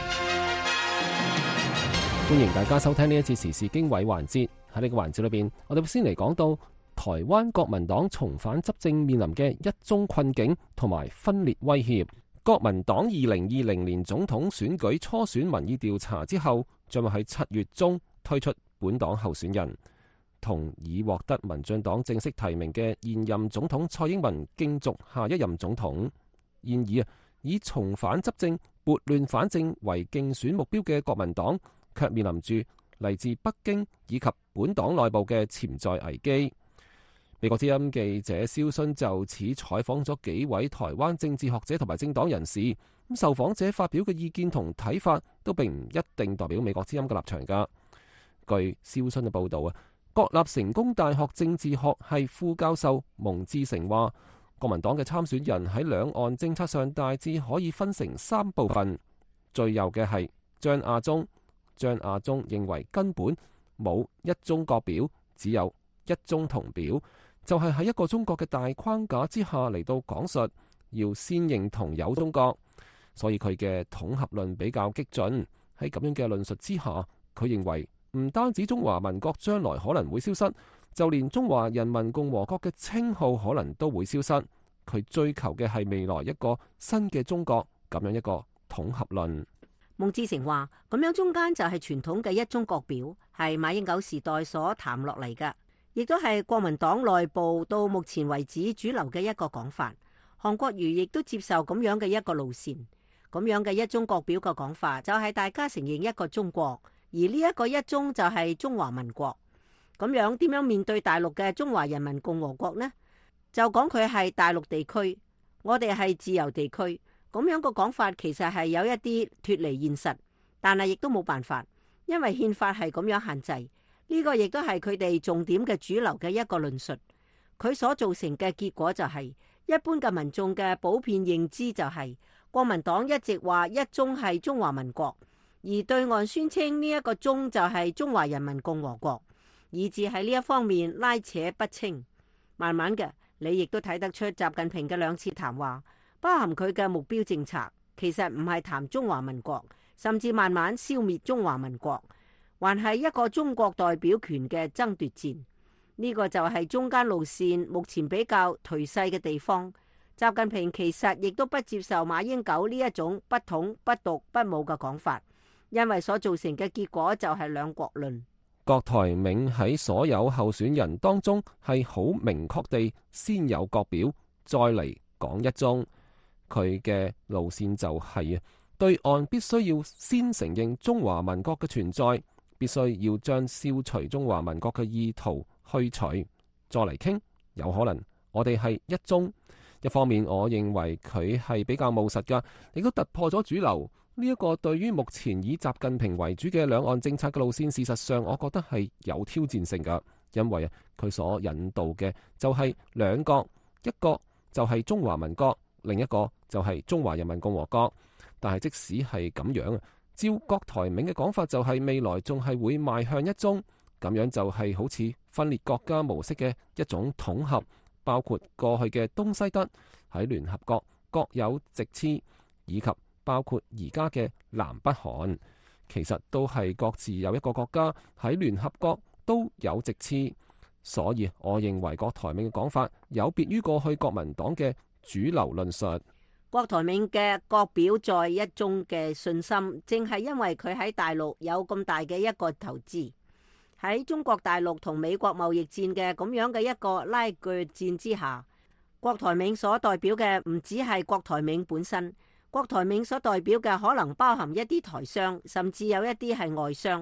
歡迎大家收聽呢一次時事經緯環節。喺呢個環節裏邊，我哋會先嚟講到台灣國民黨重返執政面臨嘅一中困境同埋分裂威脅。國民黨2020年總統選舉初選民意調查之後，將會喺7月中推出本黨候選人，同已獲得民進黨正式提名嘅現任總統蔡英文競逐下一任總統。然而以重返執政、撥亂反正為競選目標嘅國民黨，卻面臨住嚟自北京以及本黨內部嘅潛在危機。美國之音記者蕭勳就此採訪咗幾位台灣政治學者同埋政黨人士，咁受訪者發表嘅意見同睇法都並唔一定代表美國之音嘅立場㗎。據蕭勳嘅報導啊，國立成功大學政治學系副教授蒙志成話，國民黨嘅參選人喺兩岸政策上大致可以分成3部分。最右嘅係張亞中，張亞中認為根本冇一中各表，只有一中同表，就係喺一個中國嘅大框架之下嚟到講述，要先認同有中國，所以佢嘅統合論比較激進。喺咁樣嘅論述之下，佢認為唔單止中華民國將來可能會消失，就連中華人民共和國嘅稱號可能都會消失。佢追求嘅係未來一個新嘅中國，咁樣一個統合論。 蒙志成話：咁樣中間就係傳統嘅一中各表，係馬英九時代所談落嚟嘅，亦都係國民黨內部到目前為止主流嘅一個講法。韓國瑜亦都接受咁樣嘅一個路線。咁樣嘅一中各表嘅講法，就係大家承認一個中國，而呢一個一中就係中華民國。咁樣點樣面對大陸嘅中華人民共和國呢？就講佢係大陸地區，我哋係自由地區。咁樣個講法其實係有一啲脫離現實，但係亦都冇辦法，因為憲法係咁樣限制。呢個亦都係佢哋重點嘅主流嘅一個論述。佢所造成嘅結果就係，一般嘅民眾嘅普遍認知就係，國民黨一直話一中係中華民國，而對岸宣稱呢一個中就係中華人民共和國，以致喺呢一方面拉扯不清。慢慢嘅，你亦都睇得出習近平嘅2次談話，包含佢嘅目標政策，其實唔係談中華民國，甚至慢慢消滅中華民國，還係一個中國代表權嘅爭奪戰。呢個就係中間路線目前比較頹勢嘅地方。習近平其實亦都不接受馬英九呢一種不統、不獨、不武嘅講法，因為所造成嘅結果就係兩國論。 郭台銘喺所有候選人當中係好明確地先有各表，再嚟講一中。佢嘅路線就係對岸必須要先承認中華民國嘅存在，必須要將消除中華民國嘅意圖去除，再嚟傾。有可能我哋係一中。一方面，我認為佢係比較務實噶，亦都突破咗主流呢一個對於目前以習近平為主嘅兩岸政策嘅路線。事實上，我覺得係有挑戰性噶，因為佢所引導嘅就係兩國，一個就係中華民國，另一個就係中華人民共和國。但係即使係咁樣，照郭台銘嘅講法，就係未來仲係會邁向一中，咁樣就係好似分裂國家模式嘅一種統合。包括過去嘅東西德喺聯合國各有席次，以及包括而家嘅南北韓，其實都係各自有一個國家喺聯合國都有席次。所以我認為郭台銘嘅講法有別於過去國民黨嘅主流論述。 郭台銘嘅各表在一中嘅信心，正係因為佢喺大陸有咁大嘅一個投資。喺中國大陸同美國貿易戰嘅咁樣嘅一個拉鋸戰之下，郭台銘所代表嘅唔只係郭台銘本身，郭台銘所代表嘅可能包含一啲台商，甚至有一啲係外商。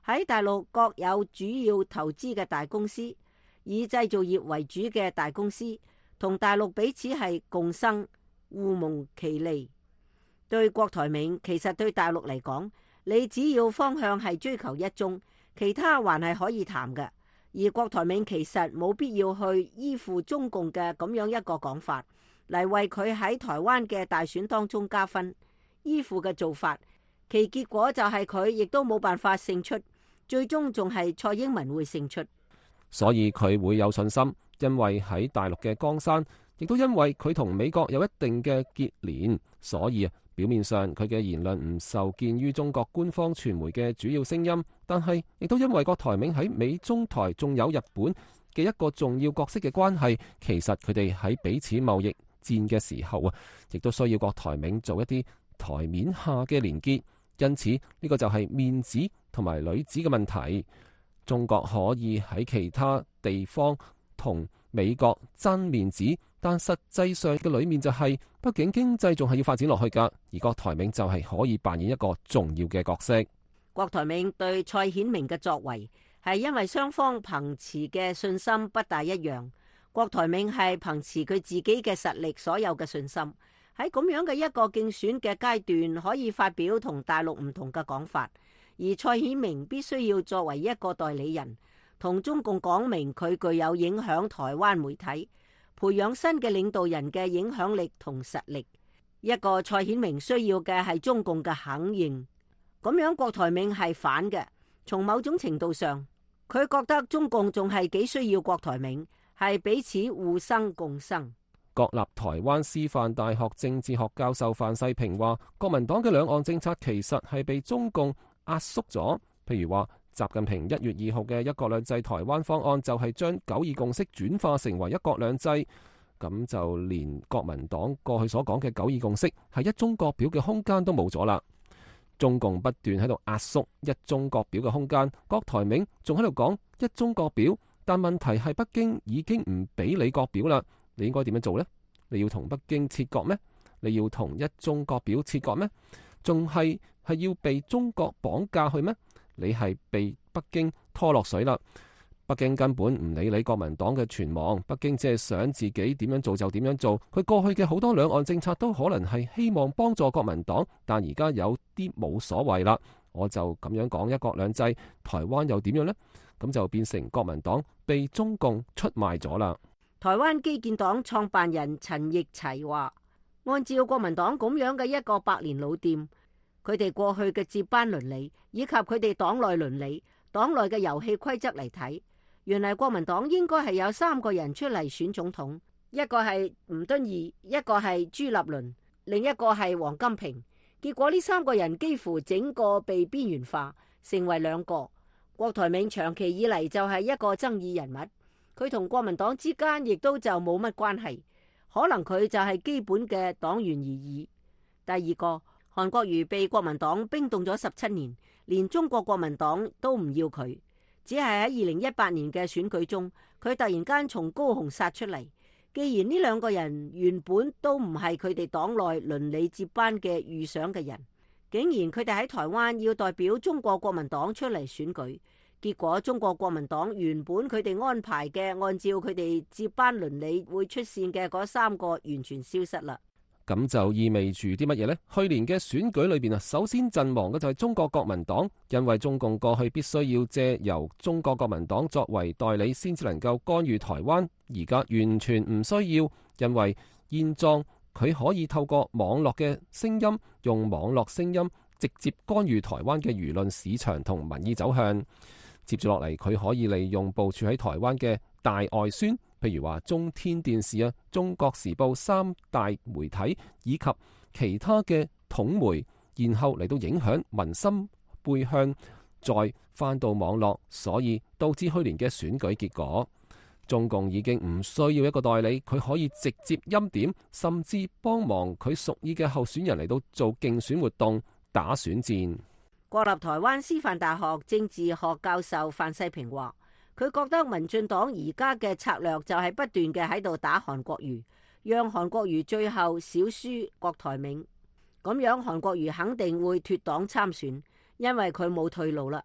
喺大陸各有主要投資嘅大公司，以製造業為主嘅大公司，同大陸彼此係共生，互蒙其利。對郭台銘，其實對大陸嚟講，你只要方向係追求一中，其他還係可以談嘅。而郭台銘其實冇必要去依附中共嘅咁樣一個講法，嚟為佢喺台灣嘅大選當中加分。依附嘅做法，其結果就係佢亦都冇辦法勝出，最終仲係蔡英文會勝出。 所以佢會有信心，因為喺大陸嘅江山，亦都因為佢同美國有一定嘅結連，所以表面上佢嘅言論唔受見於中國官方傳媒嘅主要聲音，但係亦都因為郭台銘喺美中台仲有日本嘅一個重要角色嘅關係，其實佢哋喺彼此貿易戰嘅時候亦都需要郭台銘做一啲台面下嘅連結，因此呢個就係面子同埋裏子嘅問題。中國可以喺其他地方同美國爭面子，但實際上嘅裏面就係，畢竟經濟仲係要發展落去噶，而郭台銘就係可以扮演一個重要嘅角色。 郭台銘對蔡顯明嘅作為係因為雙方憑持嘅信心不大一樣，郭台銘係憑持佢自己嘅實力所有嘅信心，喺咁樣嘅一個競選嘅階段可以發表同大陸唔同嘅講法，而蔡顯明必須要作為一個代理人，同中共講明佢具有影響台灣媒體，培養新嘅領導人嘅影響力同實力。一個蔡顯明需要嘅係中共嘅肯認，咁樣郭台銘係反嘅。從某種程度上，佢覺得中共仲係幾需要郭台銘，係彼此互生共生。 國立台灣師範大學政治學教授范世平話，國民黨嘅兩岸政策其實係被中共壓縮咗。譬如話，習近平1月2號嘅一國兩制台灣方案就係將九二共識轉化成為一國兩制，咁就連國民黨過去所講嘅九二共識係一中各表嘅空間都冇咗啦。中共不斷喺度壓縮一中各表嘅空間，郭台銘仲喺度講一中各表，但問題係北京已經唔俾你各表啦，你應該點樣做呢？你要同北京切割咩？你要同一中各表切割咩？仲係要被中國綁架去咩？你係被北京拖落水啦！北京根本唔理你國民黨嘅存亡，北京只係想自己點樣做就點樣做。佢過去嘅好多兩岸政策都可能係希望幫助國民黨，但而家有啲冇所謂啦。我就咁樣講一國兩制，台灣又點樣呢？咁就變成國民黨被中共出賣咗啦。 台灣基建黨創辦人陳奕齊話，按照國民黨咁樣嘅一個百年老店，佢哋過去嘅接班倫理以及佢哋黨內倫理、黨內嘅遊戲規則嚟睇，原來國民黨應該係有3個人出嚟選總統，一個係吳敦義，一個係朱立倫，另一個係王金平。結果呢3個人幾乎整個被邊緣化，成為2個。郭台銘長期以嚟就係一個爭議人物，佢同國民黨之間亦都就冇乜關係，可能佢就係基本嘅黨員而已。第二個，韓國瑜被國民黨冰凍咗17年，連中國國民黨都唔要佢。只係喺2018年嘅選舉中，佢突然間從高雄殺出嚟。既然呢2個人原本都唔係佢哋黨內倫理接班嘅預想嘅人，竟然佢哋喺台灣要代表中國國民黨出嚟選舉，結果中國國民黨原本佢哋安排嘅按照佢哋接班倫理會出線嘅嗰3個完全消失啦。 咁就意味住啲乜嘢呢？去年嘅選舉裏邊首先陣亡嘅就係中國國民黨，因為中共過去必須要借由中國國民黨作為代理，先至能夠干預台灣。而家完全唔需要，因為現狀佢可以透過網絡嘅聲音，用網絡聲音直接干預台灣嘅輿論市場同民意走向。接住落嚟，佢可以利用部署喺台灣嘅大外宣，譬如話中天電視、中國時報3大媒體以及其他嘅統媒，然後嚟到影響民心，背向再翻到網絡，所以導致去年嘅選舉結果。中共已經唔需要一個代理，佢可以直接欽點，甚至幫忙佢屬意嘅候選人嚟到做競選活動、打選戰。 國立台灣師範大學政治學教授范世平話，佢覺得民進黨而家嘅策略就係不斷嘅喺度打韓國瑜，讓韓國瑜最後少輸郭台銘，咁樣韓國瑜肯定會脫黨參選，因為佢冇退路啦。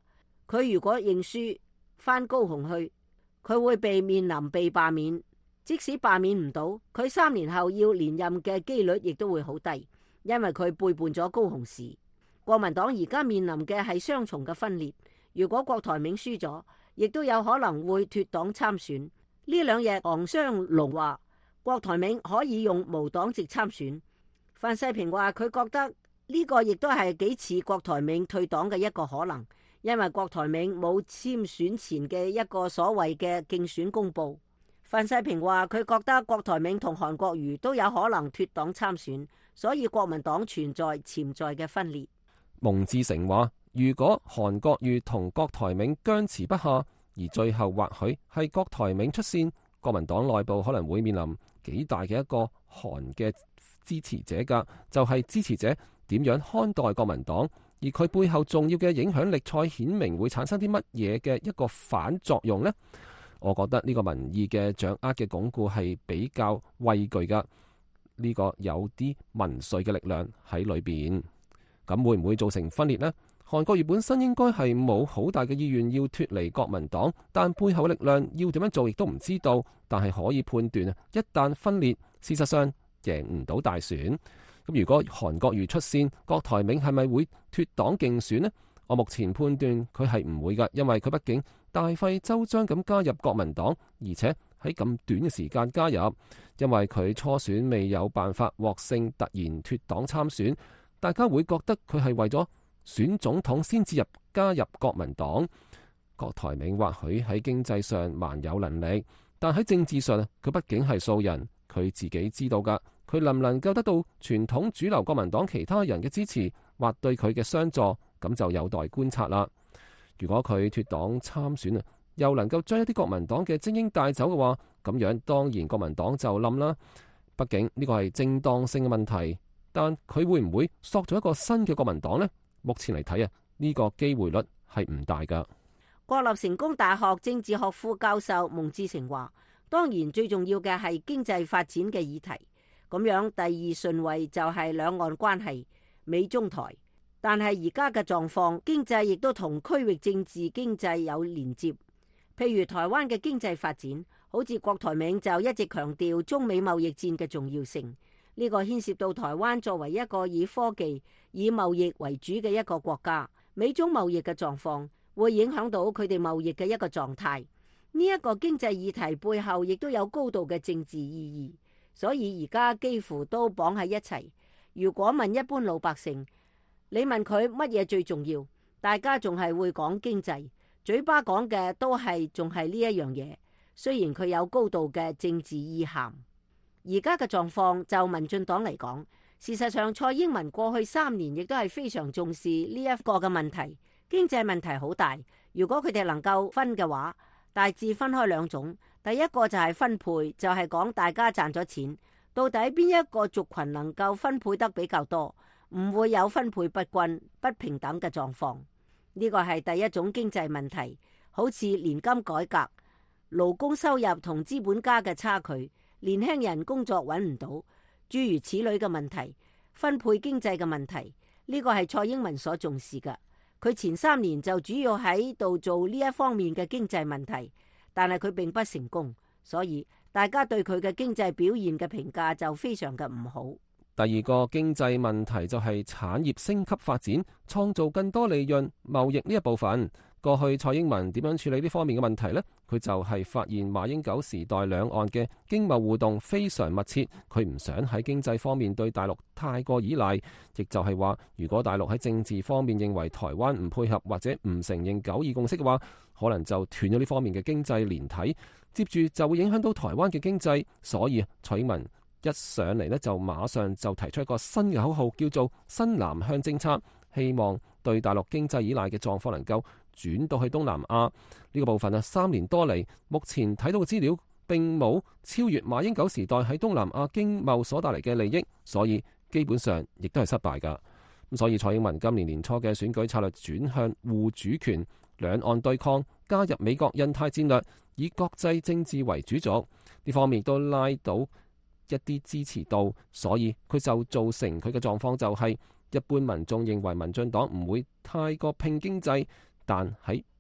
佢如果認輸返高雄去，佢會面臨被罷免。即使罷免唔到，佢3年後要連任嘅機率亦都會好低，因為佢背叛咗高雄市。國民黨而家面臨嘅係雙重嘅分裂。如果郭台銘輸咗，亦都有可能會脫黨參選。呢兩日昂雙龍話郭台銘可以用無黨籍參選。范世平話佢覺得呢個亦都係幾似郭台銘退黨嘅一個可能，因為郭台銘冇簽選前嘅一個所謂嘅競選公報。范世平話佢覺得郭台銘同韓國瑜都有可能脫黨參選，所以國民黨存在潛在嘅分裂。 蒙志成話，如果韓國瑜同郭台銘僵持不下，而最後或許係郭台銘出線，國民黨內部可能會面臨幾大嘅一個韓嘅支持者㗎，就係支持者點樣看待國民黨，而佢背後重要嘅影響力蔡顯明會產生啲乜嘢嘅一個反作用呢？我覺得呢個民意嘅掌握嘅鞏固係比較畏懼㗎，呢個有啲民粹嘅力量喺裏邊，咁會唔會造成分裂呢？韓國瑜本身應該係冇好大嘅意願要脫離國民黨，但背後嘅力量要點樣做亦都唔知道，但係可以判斷一旦分裂，事實上贏唔到大選。咁如果韓國瑜出線，郭台銘係咪會脫黨競選呢？我目前判斷佢係唔會㗎，因為佢畢竟大費周章咁加入國民黨，而且喺咁短嘅時間加入，因為佢初選未有辦法獲勝，突然脫黨參選，大家會覺得佢係為咗選總統先至加入國民黨。郭台銘或許喺經濟上蠻有能力，但喺政治上佢畢竟係素人，佢自己知道㗎。佢能唔能夠得到傳統主流國民黨其他人嘅支持，或對佢嘅相助，咁就有待觀察啦。如果佢脫黨參選又能夠將一啲國民黨嘅精英帶走嘅話，咁樣當然國民黨就冧啦。畢竟呢個係正當性嘅問題，但佢會唔會塑造一個新嘅國民黨呢？目前嚟睇呢個機會率係唔大噶。 國立成功大學政治學副教授蒙志成話，當然最重要嘅係經濟發展嘅議題，咁樣第2順位就係兩岸關係、美中台。但係而家嘅狀況，經濟亦都同區域政治經濟有連接。譬如台灣嘅經濟發展，好似郭台銘就一直強調中美貿易戰嘅重要性。呢個牽涉到台灣作為一個以科技、以貿易為主嘅一個國家，美中貿易嘅狀況會影響到佢哋貿易嘅一個狀態。呢一個經濟議題背後亦都有高度嘅政治意義，所以而家幾乎都綁喺一齊。如果問一般老百姓，你問佢乜嘢最重要，大家仲係會講經濟，嘴巴講嘅都係仲係呢一樣嘢。雖然佢有高度嘅政治意涵，而家嘅狀況就民進黨嚟講，事實上蔡英文過去3年亦都係非常重視呢一個嘅問題。經濟問題好大，如果佢哋能夠分嘅話，大致分開2種。第一個就係分配，就係講大家賺咗錢，到底邊一個族群能夠分配得比較多，唔會有分配不均、不平等嘅狀況。呢個係第一種經濟問題，好似年金改革、勞工收入同資本家嘅差距、年輕人工作揾唔到，諸如此類嘅問題，分配經濟嘅問題，呢個係蔡英文所重視嘅。佢前3年就主要喺度做呢一方面嘅經濟問題，但係佢並不成功，所以大家對佢嘅經濟表現嘅評價就非常嘅唔好。 第2個經濟問題就係產業升級發展，創造更多利潤，貿易呢一部分。過去蔡英文點樣處理呢方面嘅問題呢？佢就係發現馬英九時代兩岸嘅經貿互動非常密切，佢唔想喺經濟方面對大陸太過依賴，亦就係話，如果大陸喺政治方面認為台灣唔配合或者唔承認9·2共識嘅話，可能就斷咗呢方面嘅經濟連體，接住就會影響到台灣嘅經濟。所以蔡英文一上嚟呢，就馬上就提出一個新嘅口號，叫做新南向政策，希望對大陸經濟依賴嘅狀況能夠轉到去東南亞呢個部分3年多嚟，目前睇到嘅資料並冇超越馬英九時代喺東南亞經貿所帶嚟嘅利益，所以基本上亦都係失敗噶。咁所以蔡英文今年年初嘅選舉策略轉向互主權、兩岸對抗，加入美國印太戰略，以國際政治為主軸，呢方面亦都拉到一啲支持度，所以佢就造成佢嘅狀況就係一般民眾認為民進黨唔會太過拼經濟，但喺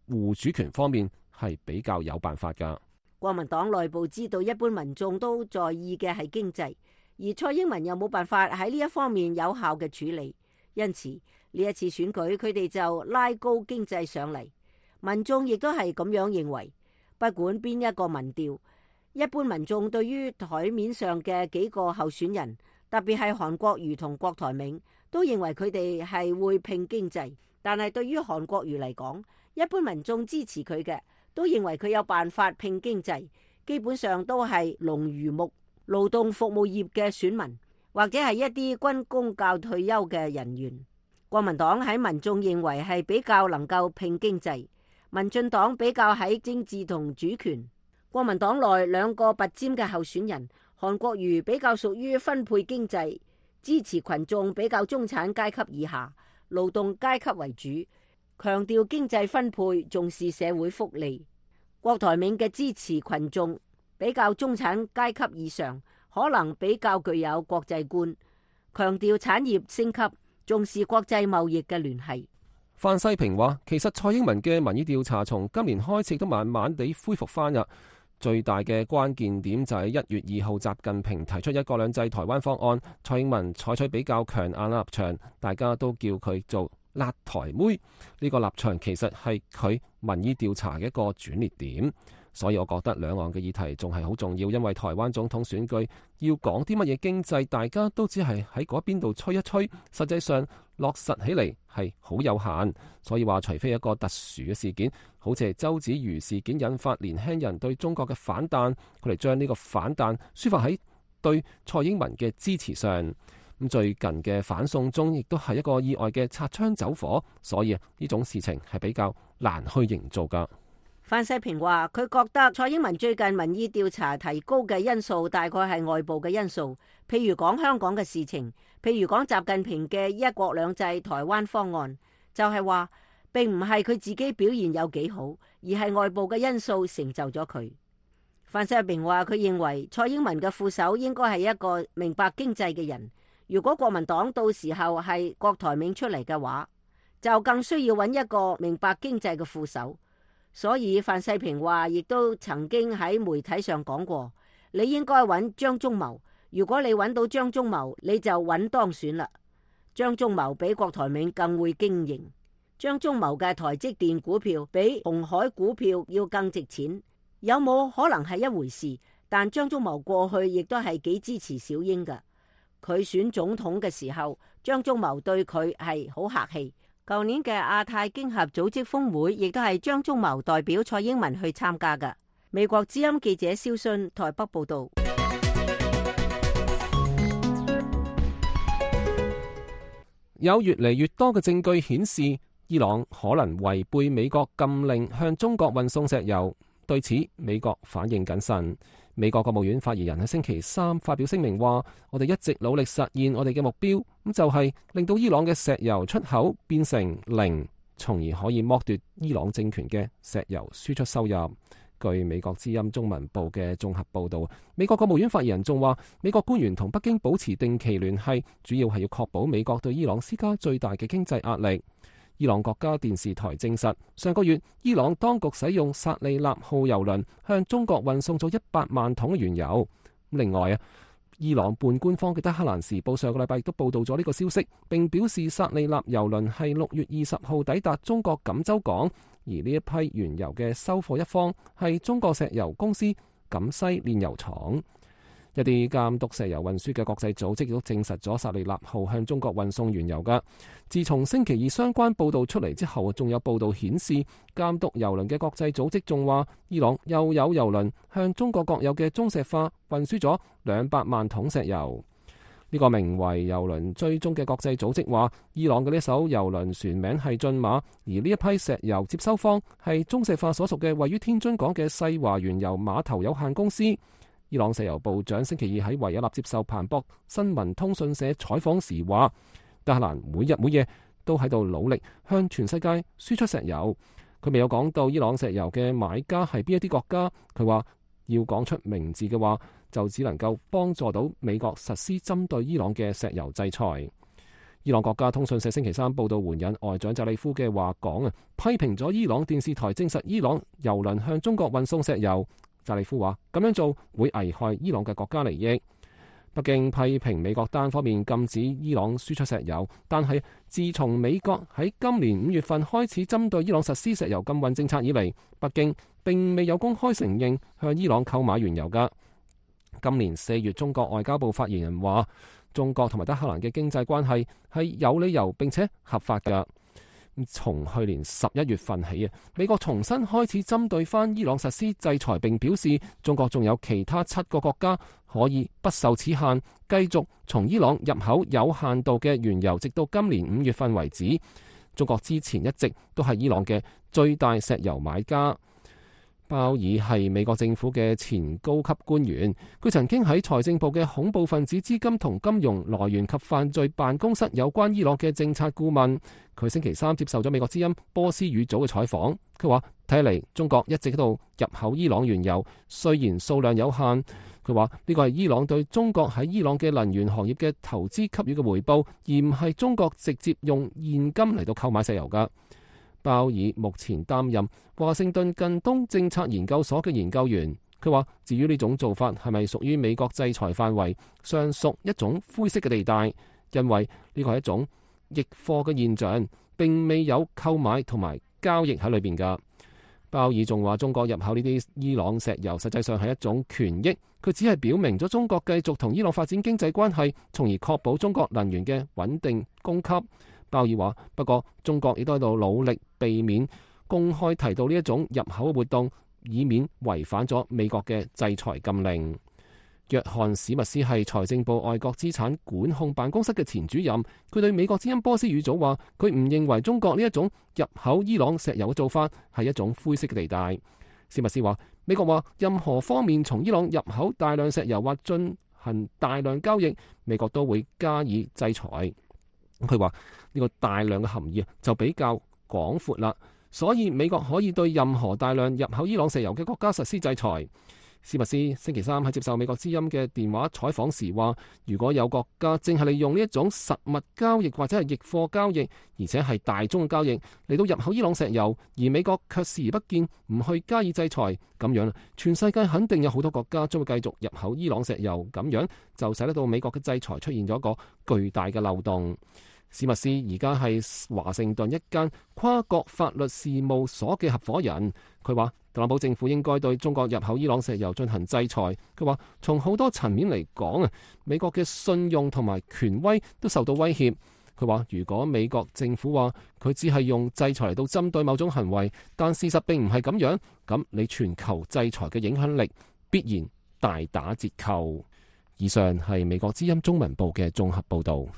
護主權方面係比較有辦法㗎。 國民黨內部知道一般民眾都在意嘅係經濟，而蔡英文又冇辦法喺呢一方面有效嘅處理，因此呢一次選舉佢哋就拉高經濟上嚟。民眾亦都係咁樣認為，不管邊一個民調，一般民眾對於台面上嘅幾個候選人，特別係韓國瑜同郭台銘，都認為佢哋係會拼經濟。但係對於韓國瑜嚟講，一般民眾支持佢嘅，都認為佢有辦法拼經濟，基本上都係農漁牧勞動服務業嘅選民，或者係一啲軍公教退休嘅人員。國民黨喺民眾認為係比較能夠拼經濟，民進黨比較喺政治同主權。國民黨內兩個拔尖嘅候選人，韓國瑜比較屬於分配經濟，支持群眾比較中產階級以下，勞動階級為主，強調經濟分配，重視社會福利。郭台銘嘅支持群眾比較中產階級以上，可能比較具有國際觀，強調產業升級，重視國際貿易嘅聯繫。 范世平話，其實蔡英文嘅民意調查從今年開始都慢慢地恢復翻啦。最大嘅關鍵點就係1月2號習近平提出一國兩制台灣方案，蔡英文採取比較強硬立場，大家都叫佢做辣台妹。呢個立場其實係佢民意調查嘅一個轉捩點。所以我覺得兩岸嘅議題仲係好重要，因為台灣總統選舉要講啲乜嘢經濟，大家都只係喺嗰邊度吹一吹，實際上落實起嚟係好有限。所以話除非一個特殊嘅事件，好似係周子瑜事件引發年輕人對中國嘅反彈，佢哋將呢個反彈抒發喺對蔡英文嘅支持上。咁最近嘅反送中亦都係一個意外嘅擦槍走火，所以呢種事情係比較難去營造㗎。 范世平話：佢覺得蔡英文最近民意調查提高嘅因素，大概係外部嘅因素，譬如講香港嘅事情，譬如講習近平嘅一國兩制台灣方案，就係話並唔係佢自己表現有幾好，而係外部嘅因素成就咗佢。范世平話：佢認為蔡英文嘅副手應該係一個明白經濟嘅人，如果國民黨到時候係郭台銘出嚟嘅話，就更需要揾一個明白經濟嘅副手。所以范世平話，亦都曾經喺媒體上講過，你應該揾張忠謀。如果你揾到張忠謀，你就穩當選啦。張忠謀比郭台銘更會經營。張忠謀嘅台積電股票比鴻海股票要更值錢，有冇可能係一回事？但張忠謀過去亦都係幾支持小英㗎。佢選總統嘅時候，張忠謀對佢係好客氣。舊年嘅亞太經合組織峰會，亦都係張忠謀代表蔡英文去參加㗎。美國之音記者蕭信台北報道。 有越嚟越多嘅證據顯示，伊朗可能違背美國禁令向中國運送石油。對此，美國反應謹慎。美國國務院發言人喺星期三發表聲明話：我哋一直努力實現我哋嘅目標，咁就係令到伊朗嘅石油出口變成零，從而可以剝奪伊朗政權嘅石油輸出收入。據美國之音中文部嘅綜合報導，美國國務院發言人仲話，美國官員同北京保持定期聯繫，主要係要確保美國對伊朗施加最大嘅經濟壓力。伊朗國家電視台證實，上個月伊朗當局使用薩利納號郵輪向中國運送咗100萬桶嘅原油。另外伊朗半官方嘅德黑蘭時報上個禮拜亦都報導咗呢個消息，並表示薩利納郵輪係6月20號抵達中國錦州港，而呢一批原油嘅收貨一方係中國石油公司錦西煉油廠。一啲監督石油運輸嘅國際組織亦都證實咗薩利納號向中國運送原油㗎。自從星期二相關報導出嚟之後，仲有報導顯示監督油輪嘅國際組織仲話，伊朗又有油輪向中國國有嘅中石化運輸咗200萬桶石油。呢個名為油輪追蹤嘅國際組織話，伊朗嘅呢艘油輪船名係駿馬，而呢一批石油接收方係中石化所屬嘅位於天津港嘅世華原油碼頭有限公司。伊朗石油部長星期二喺維也納接受彭博新聞通訊社採訪時話，德黑蘭每日每夜都喺度努力向全世界輸出石油。佢未有講到伊朗石油嘅買家係邊一啲國家。佢話要講出名字嘅話，就只能夠幫助到美國實施針對伊朗嘅石油制裁。 伊朗國家通訊社星期三報道援引外長扎里夫嘅話講批評咗伊朗電視台證實伊朗油輪向中國運送石油。扎里夫話咁樣做會危害伊朗嘅國家利益。北京批評美國單方面禁止伊朗輸出石油，但係自從美國喺今年5月份開始針對伊朗實施石油禁運政策以嚟，北京並未有公開承認向伊朗購買原油㗎。今年4月，中國外交部發言人話，中國同埋德黑蘭嘅經濟關係係有理由並且合法㗎。從去年11月份起美國重新開始針對翻伊朗實施制裁，並表示中國仲有其他7個國家可以不受此限，繼續從伊朗入口有限度嘅原油，直到今年5月份為止。中國之前一直都係伊朗嘅最大石油買家。鮑爾係美國政府嘅前高級官員，佢曾經喺財政部嘅恐怖分子資金同金融來源及犯罪辦公室有關伊朗嘅政策顧問。佢星期三接受咗美國之音波斯語組嘅採訪，佢話睇嚟中國一直喺度入口伊朗原油，雖然數量有限。佢話呢個係伊朗對中國喺伊朗嘅能源行業嘅投資給予嘅回報，而唔係中國直接用現金嚟到購買石油㗎。鮑爾目前擔任華盛頓近東政策研究所嘅研究員。佢話至於呢種做法係咪屬於美國制裁範圍，尚屬一種灰色嘅地帶，因為呢個係一種易貨嘅現象，並未有購買同埋交易喺裏邊㗎。鮑爾仲話中國入口呢啲伊朗石油實際上係一種權益，佢只係表明咗中國繼續同伊朗發展經濟關係，從而確保中國能源嘅穩定供給。鮑爾話不過中國亦都喺度努力避免公開提到呢一種入口嘅活動，以免違反咗美國嘅制裁禁令。約翰史密斯係財政部外國資產管控辦公室嘅前主任，佢對美國之音波斯語組話佢唔認為中國呢一種入口伊朗石油嘅做法係一種灰色嘅地帶。史密斯話美國話任何方面從伊朗入口大量石油或進行大量交易，美國都會加以制裁。佢話呢個大量嘅含義就比較廣闊啦，所以美國可以對任何大量入口伊朗石油嘅國家實施制裁。史密斯星期三喺接受美國之音嘅電話採訪時話，如果有國家正係利用呢一種實物交易或者係逆貨交易，而且係大宗嘅交易嚟到入口伊朗石油，而美國卻視而不見，唔去加以制裁，咁樣全世界肯定有好多國家將會繼續入口伊朗石油，咁樣就使得到美國嘅制裁出現咗一個巨大嘅漏洞。史密斯而家係華盛頓一間跨國法律事務所嘅合夥人。佢話特朗普政府應該對中國入口伊朗石油進行制裁。佢話從好多層面嚟講美國嘅信用同埋權威都受到威脅。佢話如果美國政府話佢只係用制裁嚟到針對某種行為，但事實並唔係咁樣，咁你全球制裁嘅影響力必然大打折扣。以上係美國之音中文部嘅綜合報導。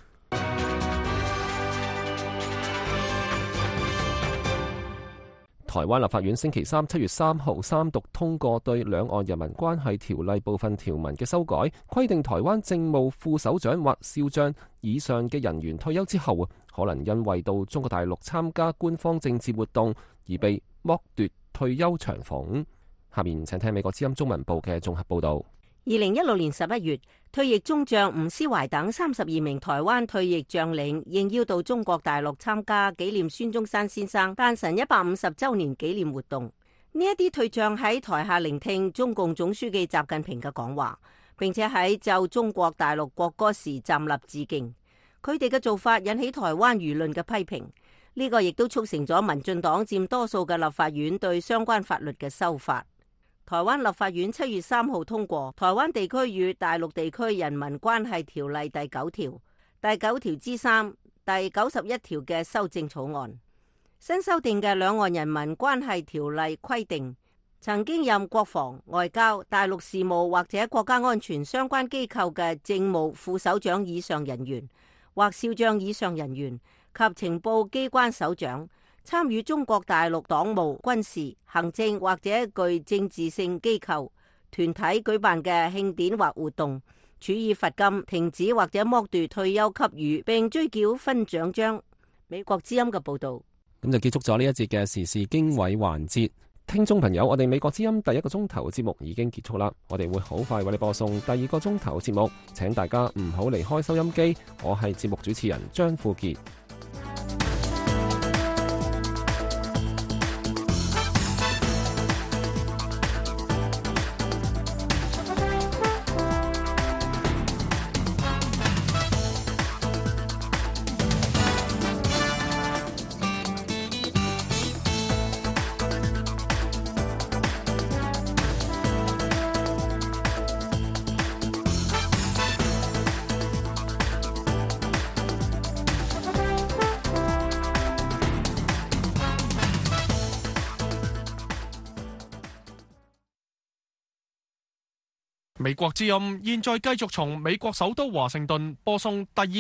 台灣立法院星期三7月3號三讀通過對兩岸人民關係條例部分條文嘅修改，規定台灣政務副首長或少將以上嘅人員退休之後，可能因為到中國大陸參加官方政治活動而被剝奪退休長俸。下面請聽美國之音中文部嘅綜合報導。 2016年11月，退役中將吳斯懷等32名台灣退役將領應邀到中國大陸參加紀念孫中山先生誕辰150週年紀念活動。呢一啲退將喺台下聆聽中共總書記習近平嘅講話，並且喺就中國大陸國歌時站立致敬。佢哋嘅做法引起台灣輿論嘅批評，呢個亦都促成咗民進黨佔多數嘅立法院對相關法律嘅修法。台灣立法院7月3號通過《台灣地區與大陸地區人民關係條例》第9條、第9條之3、第91條嘅修正草案。新修訂嘅《兩岸人民關係條例》規定，曾經任國防、外交、大陸事務或者國家安全相關機構嘅政務副首長以上人員或少將以上人員及情報機關首長參與中國大陸黨務、軍事、行政或者具政治性機構、團體舉辦嘅慶典或活動，處以罰金、停止或者剝奪退休給予，並追繳勳獎章。美國之音嘅報道。 咁就結束咗呢一節嘅時事經緯環節。 聽眾朋友，我哋美國之音第一個鐘頭節目已經結束啦，我哋會好快為你播送第二個鐘頭節目，請大家唔好離開收音機。我係節目主持人張富傑。 美國之音現在繼續從美國首都華盛頓播送第二